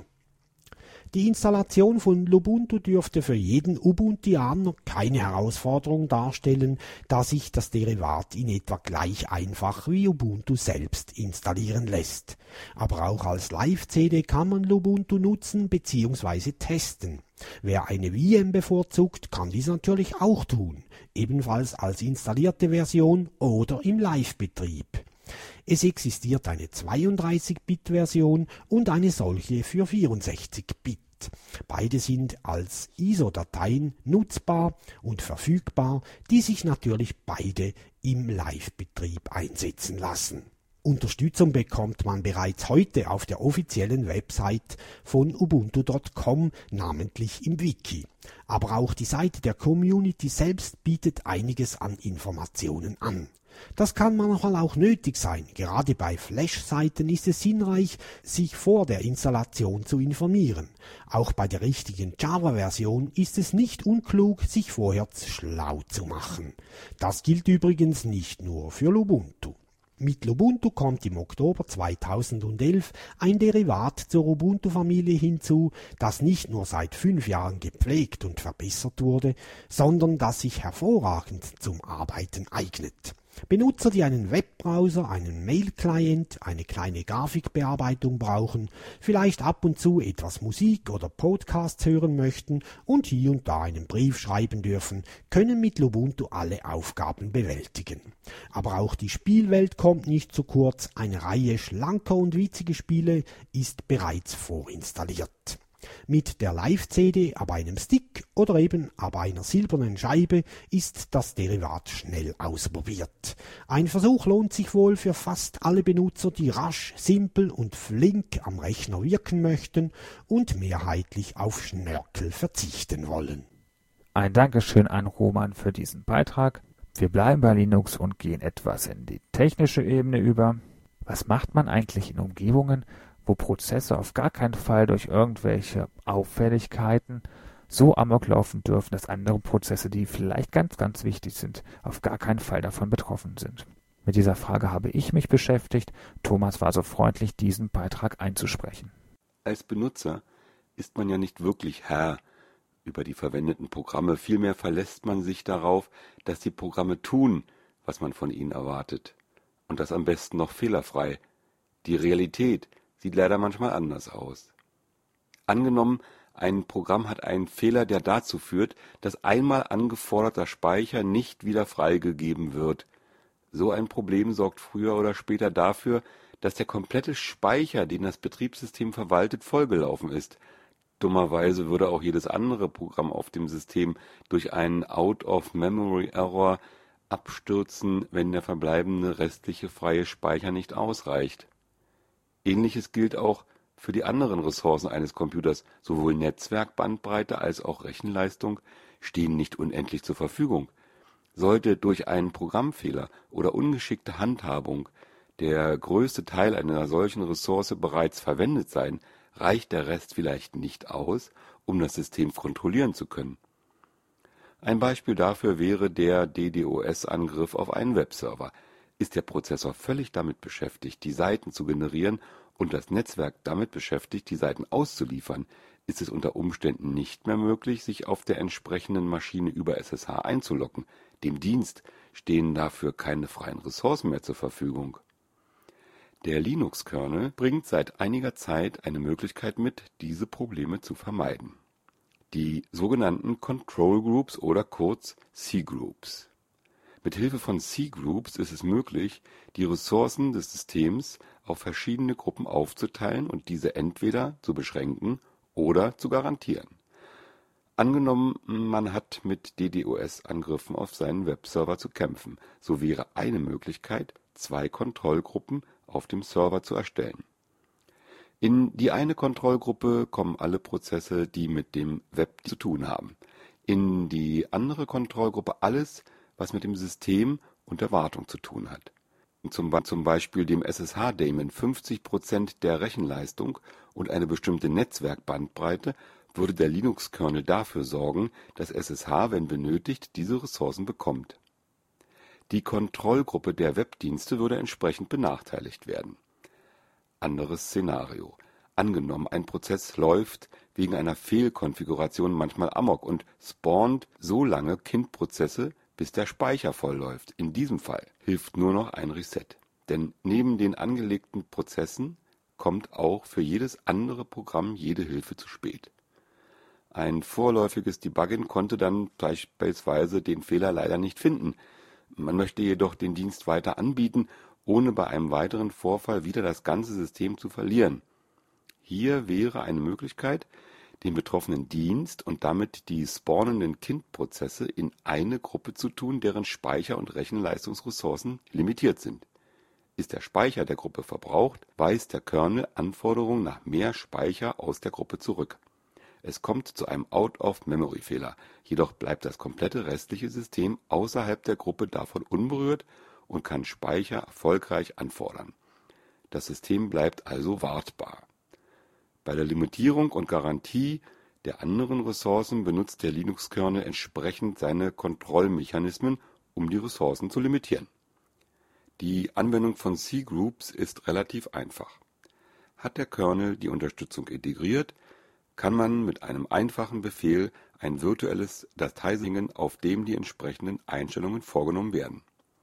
Die Installation von Lubuntu dürfte für jeden Ubuntuaner keine Herausforderung darstellen, da sich das Derivat in etwa gleich einfach wie Ubuntu selbst installieren lässt. Aber auch als Live-CD kann man Lubuntu nutzen bzw. testen. Wer eine VM bevorzugt, kann dies natürlich auch tun, ebenfalls als installierte Version oder im Live-Betrieb. Es existiert eine 32-Bit-Version und eine solche für 64-Bit. Beide sind als ISO-Dateien nutzbar und verfügbar, die sich natürlich beide im Live-Betrieb einsetzen lassen. Unterstützung bekommt man bereits heute auf der offiziellen Website von ubuntu.com, namentlich im Wiki. Aber auch die Seite der Community selbst bietet einiges an Informationen an. Das kann manchmal auch nötig sein. Gerade bei Flash-Seiten ist es sinnreich, sich vor der Installation zu informieren. Auch bei der richtigen Java-Version ist es nicht unklug, sich vorher schlau zu machen. Das gilt übrigens nicht nur für Ubuntu. Mit Ubuntu kommt im Oktober 2011 ein Derivat zur Ubuntu-Familie hinzu, das nicht nur seit 5 Jahren gepflegt und verbessert wurde, sondern das sich hervorragend zum Arbeiten eignet. Benutzer, die einen Webbrowser, einen Mail-Client, eine kleine Grafikbearbeitung brauchen, vielleicht ab und zu etwas Musik oder Podcasts hören möchten und hier und da einen Brief schreiben dürfen, können mit Ubuntu alle Aufgaben bewältigen. Aber auch die Spielwelt kommt nicht zu kurz, eine Reihe schlanker und witziger Spiele ist bereits vorinstalliert. Mit der Live-CD ab einem Stick oder eben ab einer silbernen Scheibe ist das Derivat schnell ausprobiert. Ein Versuch lohnt sich wohl für fast alle Benutzer, die rasch, simpel und flink am Rechner wirken möchten und mehrheitlich auf Schnörkel verzichten wollen. Ein Dankeschön an Roman für diesen Beitrag. Wir bleiben bei Linux und gehen etwas in die technische Ebene über. Was macht man eigentlich in Umgebungen, wo Prozesse auf gar keinen Fall durch irgendwelche Auffälligkeiten so amok laufen dürfen, dass andere Prozesse, die vielleicht ganz, ganz wichtig sind, auf gar keinen Fall davon betroffen sind? Mit dieser Frage habe ich mich beschäftigt. Thomas war so freundlich, diesen Beitrag einzusprechen. Als Benutzer ist man ja nicht wirklich Herr über die verwendeten Programme. Vielmehr verlässt man sich darauf, dass die Programme tun, was man von ihnen erwartet. Und das am besten noch fehlerfrei. Die Realität sieht leider manchmal anders aus. Angenommen, ein Programm hat einen Fehler, der dazu führt, dass einmal angeforderter Speicher nicht wieder freigegeben wird. So ein Problem sorgt früher oder später dafür, dass der komplette Speicher, den das Betriebssystem verwaltet, vollgelaufen ist. Dummerweise würde auch jedes andere Programm auf dem System durch einen Out-of-Memory-Error abstürzen, wenn der verbleibende restliche freie Speicher nicht ausreicht. Ähnliches gilt auch für die anderen Ressourcen eines Computers. Sowohl Netzwerkbandbreite als auch Rechenleistung stehen nicht unendlich zur Verfügung. Sollte durch einen Programmfehler oder ungeschickte Handhabung der größte Teil einer solchen Ressource bereits verwendet sein, reicht der Rest vielleicht nicht aus, um das System kontrollieren zu können. Ein Beispiel dafür wäre der DDoS-Angriff auf einen Webserver. Ist der Prozessor völlig damit beschäftigt, die Seiten zu generieren und das Netzwerk damit beschäftigt, die Seiten auszuliefern, ist es unter Umständen nicht mehr möglich, sich auf der entsprechenden Maschine über SSH einzuloggen. Dem Dienst stehen dafür keine freien Ressourcen mehr zur Verfügung. Der Linux-Kernel bringt seit einiger Zeit eine Möglichkeit mit, diese Probleme zu vermeiden. Die sogenannten Control Groups oder kurz C-Groups. Mit Hilfe von C-Groups ist es möglich, die Ressourcen des Systems auf verschiedene Gruppen aufzuteilen und diese entweder zu beschränken oder zu garantieren. Angenommen, man hat mit DDoS-Angriffen auf seinen Webserver zu kämpfen, so wäre eine Möglichkeit, 2 Kontrollgruppen auf dem Server zu erstellen. In die eine Kontrollgruppe kommen alle Prozesse, die mit dem Web zu tun haben. In die andere Kontrollgruppe alles, was mit dem System und der Wartung zu tun hat. Zum Beispiel dem SSH-Daemon 50% der Rechenleistung und eine bestimmte Netzwerkbandbreite würde der Linux-Kernel dafür sorgen, dass SSH, wenn benötigt, diese Ressourcen bekommt. Die Kontrollgruppe der Webdienste würde entsprechend benachteiligt werden. Anderes Szenario. Angenommen, ein Prozess läuft wegen einer Fehlkonfiguration manchmal amok und spawnt so lange Kindprozesse, bis der Speicher voll läuft. In diesem Fall hilft nur noch ein Reset. Denn neben den angelegten Prozessen kommt auch für jedes andere Programm jede Hilfe zu spät. Ein vorläufiges Debuggen konnte dann beispielsweise den Fehler leider nicht finden. Man möchte jedoch den Dienst weiter anbieten, ohne bei einem weiteren Vorfall wieder das ganze System zu verlieren. Hier wäre eine Möglichkeit, den betroffenen Dienst und damit die spawnenden Kindprozesse in eine Gruppe zu tun, deren Speicher- und Rechenleistungsressourcen limitiert sind. Ist der Speicher der Gruppe verbraucht, weist der Kernel Anforderungen nach mehr Speicher aus der Gruppe zurück. Es kommt zu einem Out-of-Memory-Fehler, jedoch bleibt das komplette restliche System außerhalb der Gruppe davon unberührt und kann Speicher erfolgreich anfordern. Das System bleibt also wartbar. Bei der Limitierung und Garantie der anderen Ressourcen benutzt der Linux-Kernel entsprechend seine Kontrollmechanismen, um die Ressourcen zu limitieren. Die Anwendung von cgroups ist relativ einfach. Hat der Kernel die Unterstützung integriert, kann man mit einem einfachen Befehl ein virtuelles Dateisingen, auf dem die entsprechenden Einstellungen vorgenommen werden.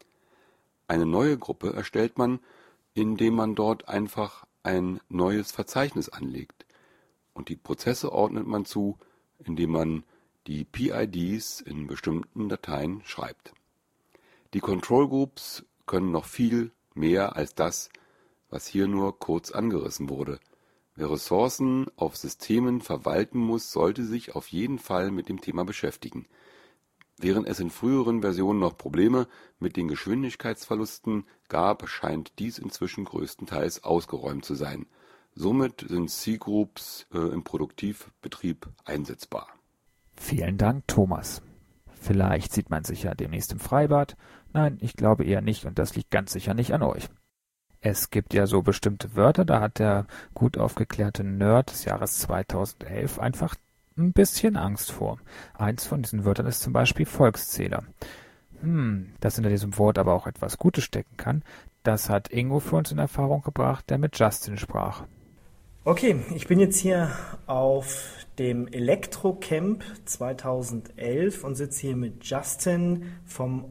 Eine neue Gruppe erstellt man, indem man dort einfach ein neues Verzeichnis anlegt. Und die Prozesse ordnet man zu, indem man die PIDs in bestimmten Dateien schreibt. Die Control Groups können noch viel mehr als das, was hier nur kurz angerissen wurde. Wer Ressourcen auf Systemen verwalten muss, sollte sich auf jeden Fall mit dem Thema beschäftigen. Während es in früheren Versionen noch Probleme mit den Geschwindigkeitsverlusten gab, scheint dies inzwischen größtenteils ausgeräumt zu sein. Somit sind cgroups im Produktivbetrieb einsetzbar. Vielen Dank, Thomas. Vielleicht sieht man sich ja demnächst im Freibad. Nein, ich glaube eher nicht und das liegt ganz sicher nicht an euch. Es gibt ja so bestimmte Wörter, da hat der gut aufgeklärte Nerd des Jahres 2011 einfach ein bisschen Angst vor. Eins von diesen Wörtern ist zum Beispiel Volkszähler. Dass hinter diesem Wort aber auch etwas Gutes stecken kann, das hat Ingo für uns in Erfahrung gebracht, der mit Justin sprach. Okay, ich bin jetzt hier auf dem Elektrocamp 2011 und sitze hier mit Justin vom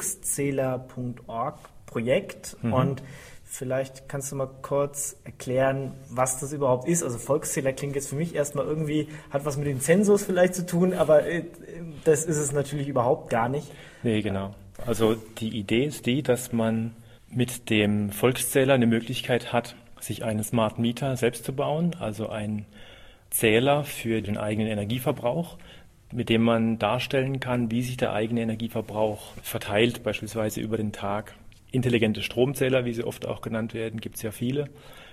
Volkszähler.org Projekt und vielleicht kannst du mal kurz erklären, was das überhaupt ist. Also Volkszähler klingt jetzt für mich erstmal irgendwie, hat was mit dem Zensus vielleicht zu tun, aber das ist es natürlich überhaupt gar nicht. Nee, genau. Also die Idee ist die, dass man mit dem Volkszähler eine Möglichkeit hat, sich einen Smart Meter selbst zu bauen, also einen Zähler für den eigenen Energieverbrauch, mit dem man darstellen kann, wie sich der eigene Energieverbrauch verteilt, beispielsweise über den Tag. Intelligente Stromzähler, wie sie oft auch genannt werden, gibt es ja viele.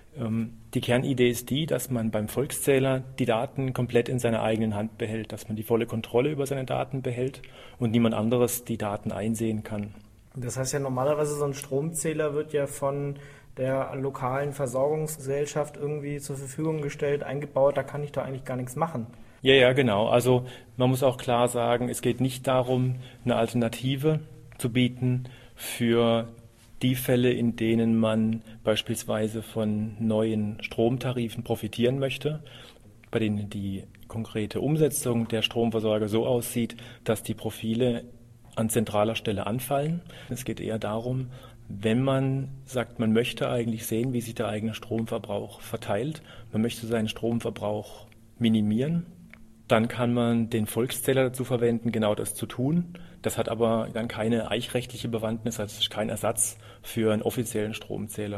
Die Kernidee ist die, dass man beim Volkszähler die Daten komplett in seiner eigenen Hand behält, dass man die volle Kontrolle über seine Daten behält und niemand anderes die Daten einsehen kann. Das heißt ja normalerweise, so ein Stromzähler wird ja von der lokalen Versorgungsgesellschaft irgendwie zur Verfügung gestellt, eingebaut, da kann ich doch eigentlich gar nichts machen. Ja, genau. Also man muss auch klar sagen, es geht nicht darum, eine Alternative zu bieten für die Fälle, in denen man beispielsweise von neuen Stromtarifen profitieren möchte, bei denen die konkrete Umsetzung der Stromversorger so aussieht, dass die Profile an zentraler Stelle anfallen. Es geht eher darum, wenn man sagt, man möchte eigentlich sehen, wie sich der eigene Stromverbrauch verteilt, man möchte seinen Stromverbrauch minimieren, dann kann man den Volkszähler dazu verwenden, genau das zu tun. Das hat aber dann keine eichrechtliche Bewandtnis, also es ist kein Ersatz für einen offiziellen Stromzähler.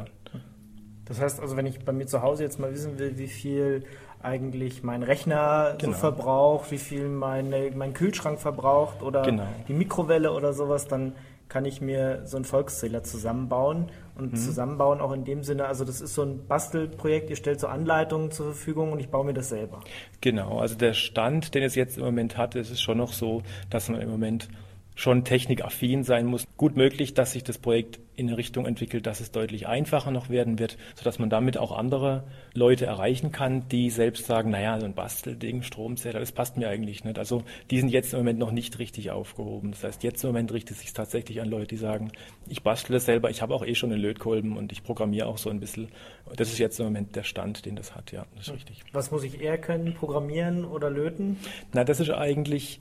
Das heißt also, wenn ich bei mir zu Hause jetzt mal wissen will, wie viel eigentlich mein Rechner so verbraucht, wie viel mein Kühlschrank verbraucht oder die Mikrowelle oder sowas, dann kann ich mir so einen Volkszähler zusammenbauen und zusammenbauen auch in dem Sinne, also das ist so ein Bastelprojekt, ihr stellt so Anleitungen zur Verfügung und ich baue mir das selber. Genau, also der Stand, den es jetzt im Moment hat, ist es schon noch so, dass man im Moment schon technikaffin sein muss. Gut möglich, dass sich das Projekt in eine Richtung entwickelt, dass es deutlich einfacher noch werden wird, sodass man damit auch andere Leute erreichen kann, die selbst sagen, naja, so ein Bastelding, Stromzähler, das passt mir eigentlich nicht. Also die sind jetzt im Moment noch nicht richtig aufgehoben. Das heißt, jetzt im Moment richtet es sich tatsächlich an Leute, die sagen, ich bastle das selber, ich habe auch schon einen Lötkolben und ich programmiere auch so ein bisschen. Das ist jetzt im Moment der Stand, den das hat, ja, das ist richtig. Was muss ich eher können, programmieren oder löten? Na, das ist eigentlich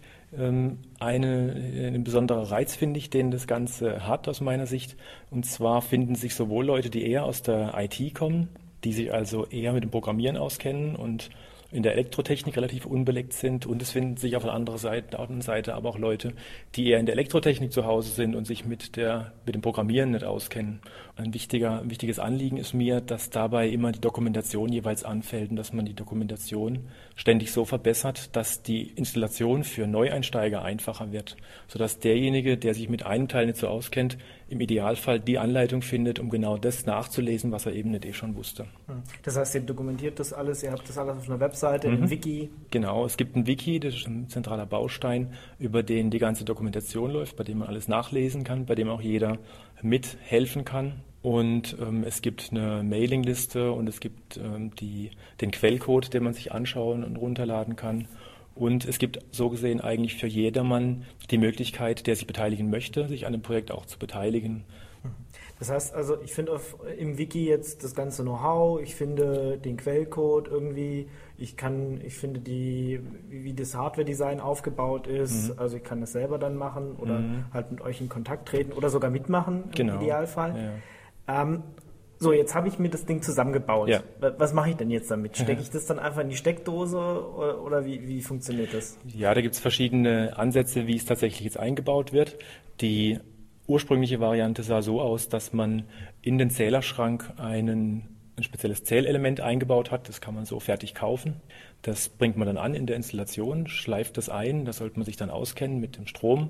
ein besonderer Reiz, finde ich, den das Ganze hat aus meiner Sicht. Und zwar finden sich sowohl Leute, die eher aus der IT kommen, die sich also eher mit dem Programmieren auskennen und in der Elektrotechnik relativ unbeleckt sind. Und es finden sich auf der anderen Seite aber auch Leute, die eher in der Elektrotechnik zu Hause sind und sich mit dem Programmieren nicht auskennen. Ein wichtiges Anliegen ist mir, dass dabei immer die Dokumentation jeweils anfällt und dass man die Dokumentation ständig so verbessert, dass die Installation für Neueinsteiger einfacher wird, sodass derjenige, der sich mit einem Teil nicht so auskennt, im Idealfall die Anleitung findet, um genau das nachzulesen, was er eben nicht schon wusste. Das heißt, ihr dokumentiert das alles, ihr habt das alles auf einer Webseite, im Wiki? Genau, es gibt ein Wiki, das ist ein zentraler Baustein, über den die ganze Dokumentation läuft, bei dem man alles nachlesen kann, bei dem auch jeder mithelfen kann. Und es gibt eine Mailingliste und es gibt den Quellcode, den man sich anschauen und runterladen kann. Und es gibt so gesehen eigentlich für jedermann die Möglichkeit, der sich beteiligen möchte, sich an dem Projekt auch zu beteiligen. Das heißt also, ich finde im Wiki jetzt das ganze Know-how, ich finde den Quellcode irgendwie, ich finde wie das Hardware-Design aufgebaut ist, also ich kann das selber dann machen oder halt mit euch in Kontakt treten oder sogar mitmachen im Idealfall. Ja. So, jetzt habe ich mir das Ding zusammengebaut. Ja. Was mache ich denn jetzt damit? Stecke ich das dann einfach in die Steckdose oder wie funktioniert das? Ja, da gibt es verschiedene Ansätze, wie es tatsächlich jetzt eingebaut wird. Die ursprüngliche Variante sah so aus, dass man in den Zählerschrank ein spezielles Zählelement eingebaut hat. Das kann man so fertig kaufen. Das bringt man dann an in der Installation, schleift das ein. Da sollte man sich dann auskennen mit dem Strom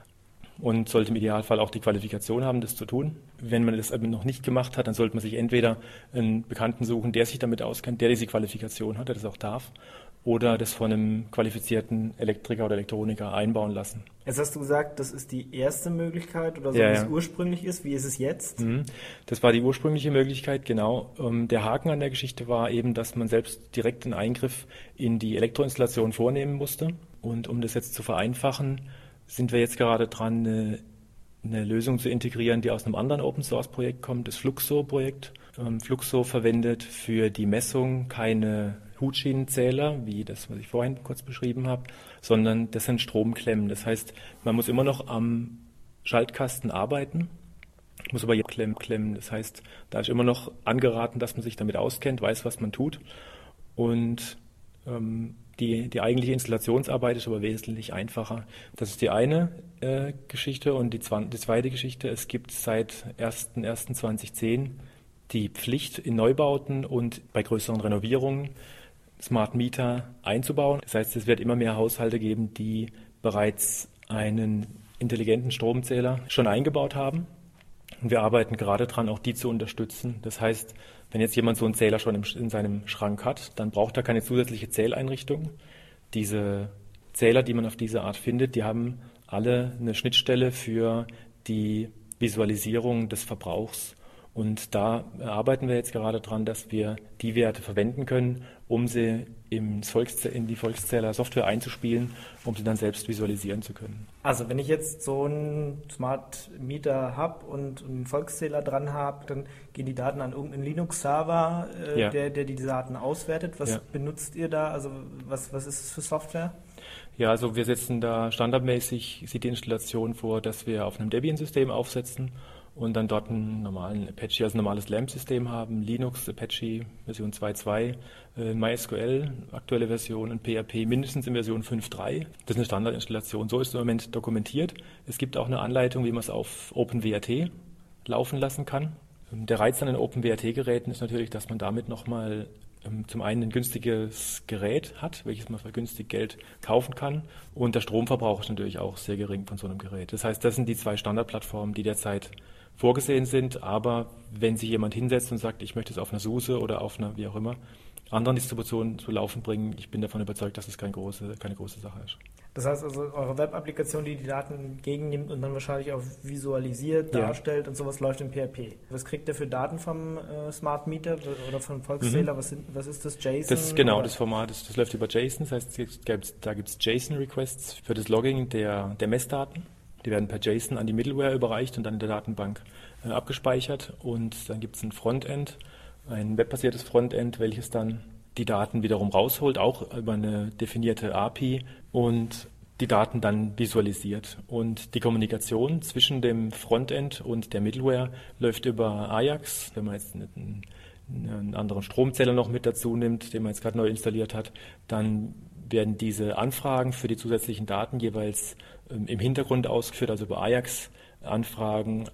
und sollte im Idealfall auch die Qualifikation haben, das zu tun. Wenn man das aber noch nicht gemacht hat, dann sollte man sich entweder einen Bekannten suchen, der sich damit auskennt, der diese Qualifikation hat, der das auch darf, oder das von einem qualifizierten Elektriker oder Elektroniker einbauen lassen. Jetzt hast du gesagt, das ist die erste Möglichkeit oder so, wie es ursprünglich ist. Wie ist es jetzt? Das war die ursprüngliche Möglichkeit, genau. Der Haken an der Geschichte war eben, dass man selbst direkt einen Eingriff in die Elektroinstallation vornehmen musste. Und um das jetzt zu vereinfachen, sind wir jetzt gerade dran, eine Lösung zu integrieren, die aus einem anderen Open-Source-Projekt kommt, das Fluxo-Projekt. Fluxo verwendet für die Messung keine Hutschienenzähler, wie das, was ich vorhin kurz beschrieben habe, sondern das sind Stromklemmen. Das heißt, man muss immer noch am Schaltkasten arbeiten, muss aber klemmen. Das heißt, da ist immer noch angeraten, dass man sich damit auskennt, weiß, was man tut. Und die eigentliche Installationsarbeit ist aber wesentlich einfacher. Das ist die eine Geschichte. Und die zweite Geschichte, es gibt seit 01.01.2010 die Pflicht in Neubauten und bei größeren Renovierungen Smart Meter einzubauen. Das heißt, es wird immer mehr Haushalte geben, die bereits einen intelligenten Stromzähler schon eingebaut haben. Und wir arbeiten gerade dran, auch die zu unterstützen. Das heißt, wenn jetzt jemand so einen Zähler schon in seinem Schrank hat, dann braucht er keine zusätzliche Zähleinrichtung. Diese Zähler, die man auf diese Art findet, die haben alle eine Schnittstelle für die Visualisierung des Verbrauchs. Und da arbeiten wir jetzt gerade dran, dass wir die Werte verwenden können, um sie in die Volkszähler-Software einzuspielen, um sie dann selbst visualisieren zu können. Also wenn ich jetzt so einen Smart Meter habe und einen Volkszähler dran habe, dann gehen die Daten an irgendeinen Linux-Server, der die Daten auswertet. Was benutzt ihr da? Also was ist es für Software? Ja, also wir setzen da standardmäßig, sieht die Installation vor, dass wir auf einem Debian-System aufsetzen und dann dort einen normalen Apache, also ein normales LAMP-System haben, Linux, Apache Version 2.2, MySQL, aktuelle Version und PHP mindestens in Version 5.3. Das ist eine Standardinstallation. So ist es im Moment dokumentiert. Es gibt auch eine Anleitung, wie man es auf OpenWrt laufen lassen kann. Der Reiz an den OpenWrt-Geräten ist natürlich, dass man damit nochmal zum einen ein günstiges Gerät hat, welches man für günstig Geld kaufen kann, und der Stromverbrauch ist natürlich auch sehr gering von so einem Gerät. Das heißt, das sind die zwei Standardplattformen, die derzeit vorgesehen sind, aber wenn sich jemand hinsetzt und sagt, ich möchte es auf einer SUSE oder auf einer, wie auch immer, anderen Distributionen zu laufen bringen, ich bin davon überzeugt, dass es keine große Sache ist. Das heißt also, eure Web-Applikation, die Daten entgegennimmt und dann wahrscheinlich auch visualisiert, darstellt und sowas läuft in PHP. Was kriegt ihr für Daten vom Smart Meter oder vom Volkszähler? Was ist das, JSON? Das Format, das läuft über JSON. Das heißt, da gibt es JSON-Requests für das Logging der Messdaten. Die werden per JSON an die Middleware überreicht und dann in der Datenbank abgespeichert. Und dann gibt es ein Frontend, ein webbasiertes Frontend, welches dann die Daten wiederum rausholt, auch über eine definierte API und die Daten dann visualisiert. Und die Kommunikation zwischen dem Frontend und der Middleware läuft über Ajax. Wenn man jetzt einen anderen Stromzähler noch mit dazu nimmt, den man jetzt gerade neu installiert hat, dann werden diese Anfragen für die zusätzlichen Daten jeweils im Hintergrund ausgeführt, also über Ajax-Anfragen.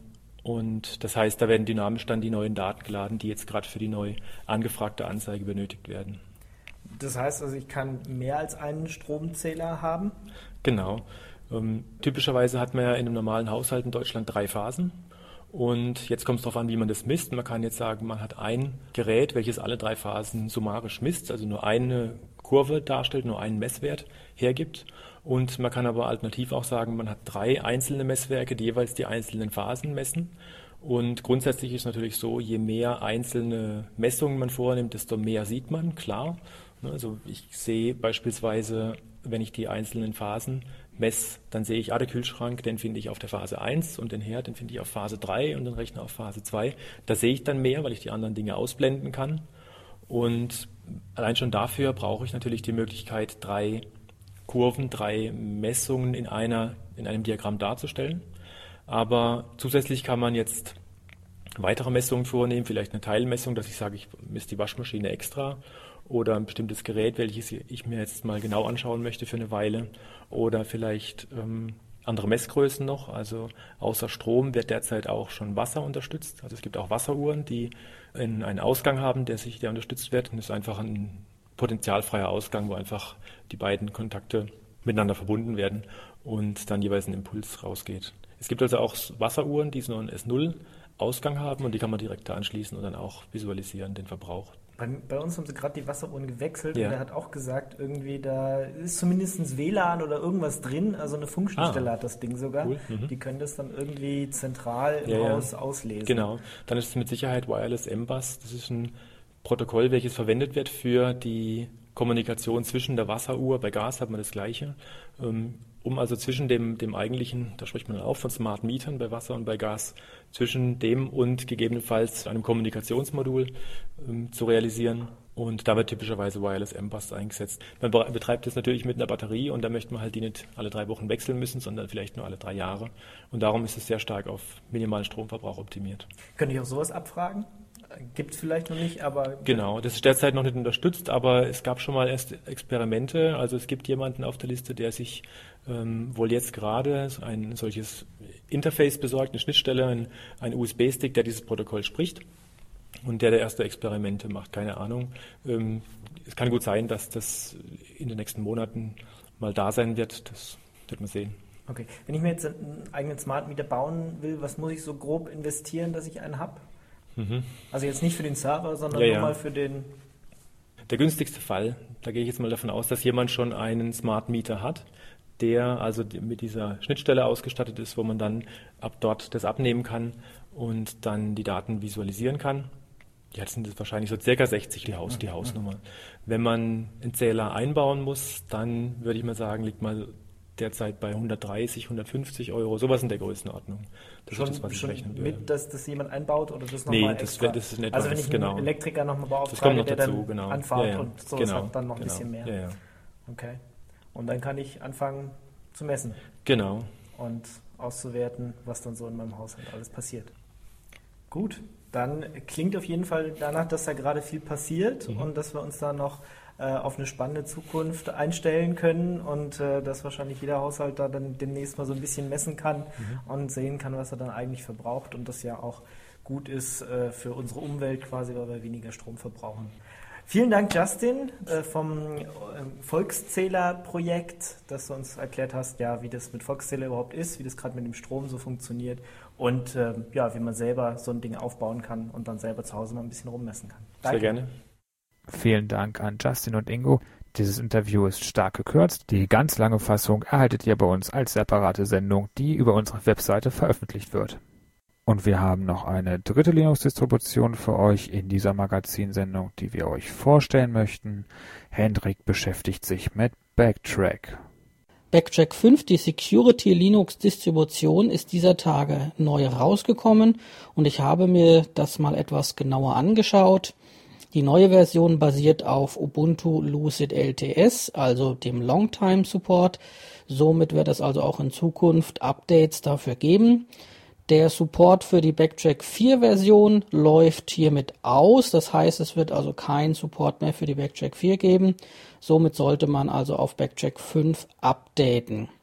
Und das heißt, da werden dynamisch dann die neuen Daten geladen, die jetzt gerade für die neu angefragte Anzeige benötigt werden. Das heißt also, ich kann mehr als einen Stromzähler haben? Genau. Typischerweise hat man ja in einem normalen Haushalt in Deutschland 3 Phasen. Und jetzt kommt es darauf an, wie man das misst. Man kann jetzt sagen, man hat ein Gerät, welches alle 3 Phasen summarisch misst, also nur eine Kurve darstellt, nur einen Messwert hergibt. Und man kann aber alternativ auch sagen, man hat 3 einzelne Messwerke, die jeweils die einzelnen Phasen messen. Und grundsätzlich ist es natürlich so, je mehr einzelne Messungen man vornimmt, desto mehr sieht man, klar. Also ich sehe beispielsweise, wenn ich die einzelnen Phasen messe, dann sehe ich, der Kühlschrank, den finde ich auf der Phase 1 und den Herd, den finde ich auf Phase 3 und den Rechner auf Phase 2. Da sehe ich dann mehr, weil ich die anderen Dinge ausblenden kann. Und allein schon dafür brauche ich natürlich die Möglichkeit, 3 Kurven, 3 Messungen in einem Diagramm darzustellen. Aber zusätzlich kann man jetzt weitere Messungen vornehmen, vielleicht eine Teilmessung, dass ich sage, ich messe die Waschmaschine extra oder ein bestimmtes Gerät, welches ich mir jetzt mal genau anschauen möchte für eine Weile oder vielleicht andere Messgrößen noch. Also außer Strom wird derzeit auch schon Wasser unterstützt. Also es gibt auch Wasseruhren, die einen Ausgang haben, der unterstützt wird. Und das ist einfach ein potentialfreier Ausgang, wo einfach die beiden Kontakte miteinander verbunden werden und dann jeweils ein Impuls rausgeht. Es gibt also auch Wasseruhren, die so einen S0-Ausgang haben und die kann man direkt da anschließen und dann auch visualisieren, den Verbrauch. Bei uns haben sie gerade die Wasseruhren gewechselt Ja. und er hat auch gesagt, irgendwie da ist zumindest WLAN oder irgendwas drin, also eine Funkschnittstelle hat das Ding sogar. Cool. Die können das dann irgendwie zentral im Haus auslesen. Genau, dann ist es mit Sicherheit Wireless M-Bus. Das ist ein Protokoll, welches verwendet wird für die Kommunikation zwischen der Wasseruhr. Bei Gas hat man das Gleiche. Um also zwischen dem eigentlichen, da spricht man auch von Smart Metern bei Wasser und bei Gas, zwischen dem und gegebenenfalls einem Kommunikationsmodul zu realisieren. Und da wird typischerweise Wireless M-Bus eingesetzt. Man betreibt das natürlich mit einer Batterie und da möchte man halt die nicht alle 3 Wochen wechseln müssen, sondern vielleicht nur alle 3 Jahre. Und darum ist es sehr stark auf minimalen Stromverbrauch optimiert. Könnte ich auch sowas abfragen? Gibt es vielleicht noch nicht, aber... Genau, das ist derzeit noch nicht unterstützt, aber es gab schon mal erst Experimente. Also es gibt jemanden auf der Liste, der sich wohl jetzt gerade ein solches Interface besorgt, eine Schnittstelle, ein USB-Stick, der dieses Protokoll spricht und der erste Experimente macht, keine Ahnung. Es kann gut sein, dass das in den nächsten Monaten mal da sein wird, das wird man sehen. Okay, wenn ich mir jetzt einen eigenen Smart Meter bauen will, was muss ich so grob investieren, dass ich einen habe? Also jetzt nicht für den Server, sondern nur mal für den... Der günstigste Fall, da gehe ich jetzt mal davon aus, dass jemand schon einen Smart Meter hat, der also mit dieser Schnittstelle ausgestattet ist, wo man dann ab dort das abnehmen kann und dann die Daten visualisieren kann. Jetzt sind es wahrscheinlich so ca. 60 die Hausnummer. Wenn man einen Zähler einbauen muss, dann würde ich mal sagen, liegt mal derzeit bei 130, 150 Euro, sowas in der Größenordnung. Das schon, ist das, was ich rechnen würde. Mit, dass das jemand einbaut oder das nochmal extra? Nee, das ist nicht also wenn ich einen Elektriker nochmal beauftrage, der dann anfahrt und so hat dann noch ein bisschen mehr. Ja. Okay. Und dann kann ich anfangen zu messen. Genau. Und auszuwerten, was dann so in meinem Haushalt alles passiert. Gut, dann klingt auf jeden Fall danach, dass da gerade viel passiert und dass wir uns da noch auf eine spannende Zukunft einstellen können und dass wahrscheinlich jeder Haushalt da dann demnächst mal so ein bisschen messen kann und sehen kann, was er dann eigentlich verbraucht und das ja auch gut ist für unsere Umwelt quasi, weil wir weniger Strom verbrauchen. Vielen Dank, Justin, vom Volkszähler-Projekt, dass du uns erklärt hast, ja, wie das mit Volkszähler überhaupt ist, wie das gerade mit dem Strom so funktioniert und wie man selber so ein Ding aufbauen kann und dann selber zu Hause mal ein bisschen rummessen kann. Danke. Sehr gerne. Vielen Dank an Justin und Ingo. Dieses Interview ist stark gekürzt. Die ganz lange Fassung erhaltet ihr bei uns als separate Sendung, die über unsere Webseite veröffentlicht wird. Und wir haben noch eine dritte Linux-Distribution für euch in dieser Magazinsendung, die wir euch vorstellen möchten. Hendrik beschäftigt sich mit Backtrack. Backtrack 5, die Security Linux Distribution, ist dieser Tage neu rausgekommen und ich habe mir das mal etwas genauer angeschaut. Die neue Version basiert auf Ubuntu Lucid LTS, also dem Longtime Support. Somit wird es also auch in Zukunft Updates dafür geben. Der Support für die Backtrack 4 Version läuft hiermit aus. Das heißt, es wird also keinen Support mehr für die Backtrack 4 geben. Somit sollte man also auf Backtrack 5 updaten.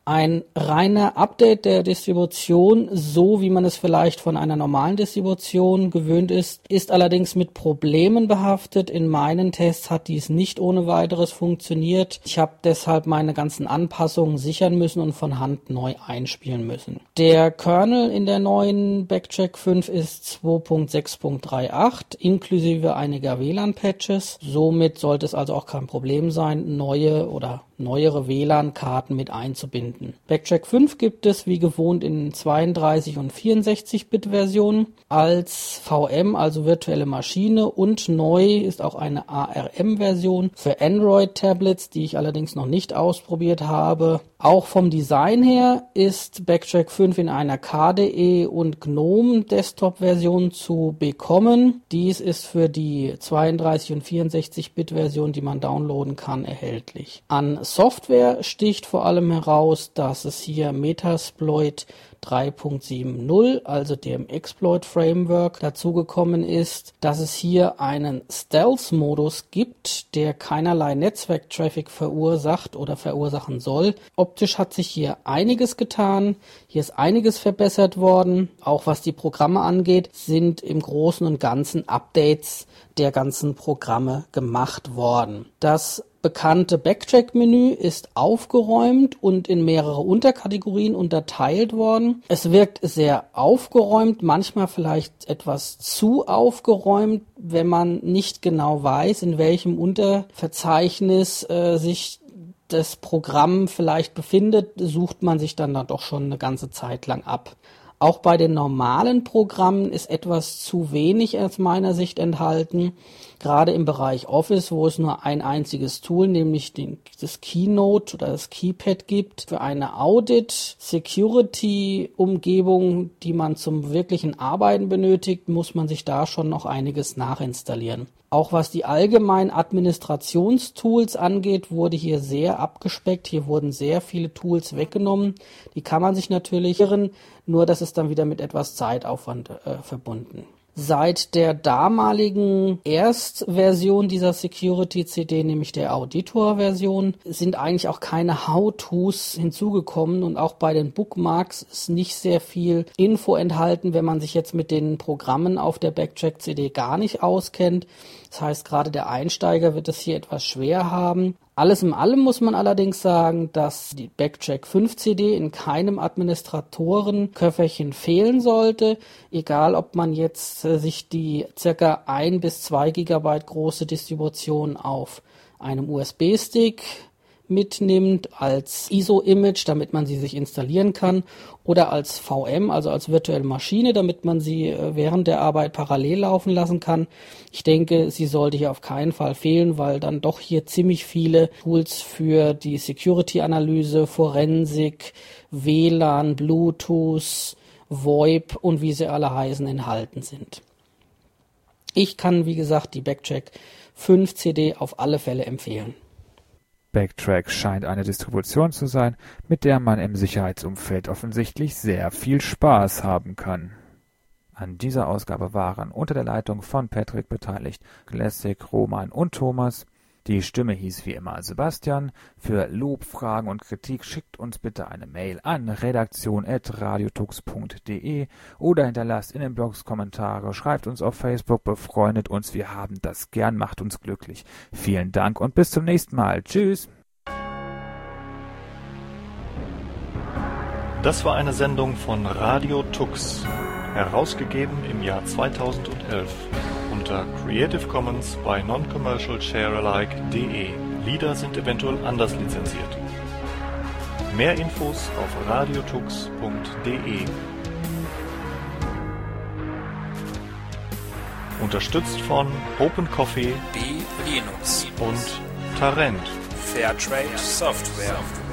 Ein reiner Update der Distribution, so wie man es vielleicht von einer normalen Distribution gewöhnt ist allerdings mit Problemen behaftet. In meinen Tests hat dies nicht ohne weiteres funktioniert. Ich habe deshalb meine ganzen Anpassungen sichern müssen und von Hand neu einspielen müssen. Der Kernel in der neuen Backtrack 5 ist 2.6.38 inklusive einiger WLAN-Patches. Somit sollte es also auch kein Problem sein, neue oder neuere WLAN-Karten mit einzubinden. Backtrack 5 gibt es wie gewohnt in 32 und 64-Bit-Versionen als VM, also virtuelle Maschine, und neu ist auch eine ARM-Version für Android-Tablets, die ich allerdings noch nicht ausprobiert habe. Auch vom Design her ist Backtrack 5 in einer KDE und GNOME Desktop-Version zu bekommen. Dies ist für die 32 und 64-Bit-Version, die man downloaden kann, erhältlich. An Software sticht vor allem heraus, dass es hier Metasploit 3.70, also dem Exploit Framework, dazugekommen ist, dass es hier einen Stealth-Modus gibt, der keinerlei Netzwerktraffic verursacht oder verursachen soll. Optisch hat sich hier einiges getan, hier ist einiges verbessert worden. Auch was die Programme angeht, sind im Großen und Ganzen Updates der ganzen Programme gemacht worden. Das bekannte Backtrack-Menü ist aufgeräumt und in mehrere Unterkategorien unterteilt worden. Es wirkt sehr aufgeräumt, manchmal vielleicht etwas zu aufgeräumt, wenn man nicht genau weiß, in welchem Unterverzeichnis sich das Programm vielleicht befindet, sucht man sich dann da doch schon eine ganze Zeit lang ab. Auch bei den normalen Programmen ist etwas zu wenig aus meiner Sicht enthalten. Gerade im Bereich Office, wo es nur ein einziges Tool, nämlich das Keynote oder das Keypad gibt. Für eine Audit-Security-Umgebung, die man zum wirklichen Arbeiten benötigt, muss man sich da schon noch einiges nachinstallieren. Auch was die allgemeinen Administrationstools angeht, wurde hier sehr abgespeckt. Hier wurden sehr viele Tools weggenommen. Die kann man sich natürlich irren, nur das ist dann wieder mit etwas Zeitaufwand verbunden. Seit der damaligen Erstversion dieser Security-CD, nämlich der Auditor-Version, sind eigentlich auch keine How-Tos hinzugekommen und auch bei den Bookmarks ist nicht sehr viel Info enthalten, wenn man sich jetzt mit den Programmen auf der Backtrack-CD gar nicht auskennt. Das heißt, gerade der Einsteiger wird es hier etwas schwer haben. Alles in allem muss man allerdings sagen, dass die Backtrack 5 CD in keinem Administratorenköfferchen fehlen sollte, egal ob man jetzt sich die ca. 1 bis 2 GB große Distribution auf einem USB-Stick mitnimmt, als ISO-Image, damit man sie sich installieren kann, oder als VM, also als virtuelle Maschine, damit man sie während der Arbeit parallel laufen lassen kann. Ich denke, sie sollte hier auf keinen Fall fehlen, weil dann doch hier ziemlich viele Tools für die Security-Analyse, Forensik, WLAN, Bluetooth, VoIP und wie sie alle heißen enthalten sind. Ich kann, wie gesagt, die Backtrack 5 CD auf alle Fälle empfehlen. Backtrack scheint eine Distribution zu sein, mit der man im Sicherheitsumfeld offensichtlich sehr viel Spaß haben kann. An dieser Ausgabe waren unter der Leitung von Patrick beteiligt Classic, Roman und Thomas. Die Stimme hieß wie immer Sebastian. Für Lob, Fragen und Kritik schickt uns bitte eine Mail an redaktion@radiotux.de oder hinterlasst in den Blogs Kommentare, schreibt uns auf Facebook, befreundet uns, wir haben das gern, macht uns glücklich. Vielen Dank und bis zum nächsten Mal. Tschüss! Das war eine Sendung von Radio Tux, herausgegeben im Jahr 2011. Unter Creative Commons bei noncommercialsharealike.de. Lieder sind eventuell anders lizenziert. Mehr Infos auf radiotux.de. Unterstützt von Open Coffee, B-Linux und Tarent. Fairtrade Software.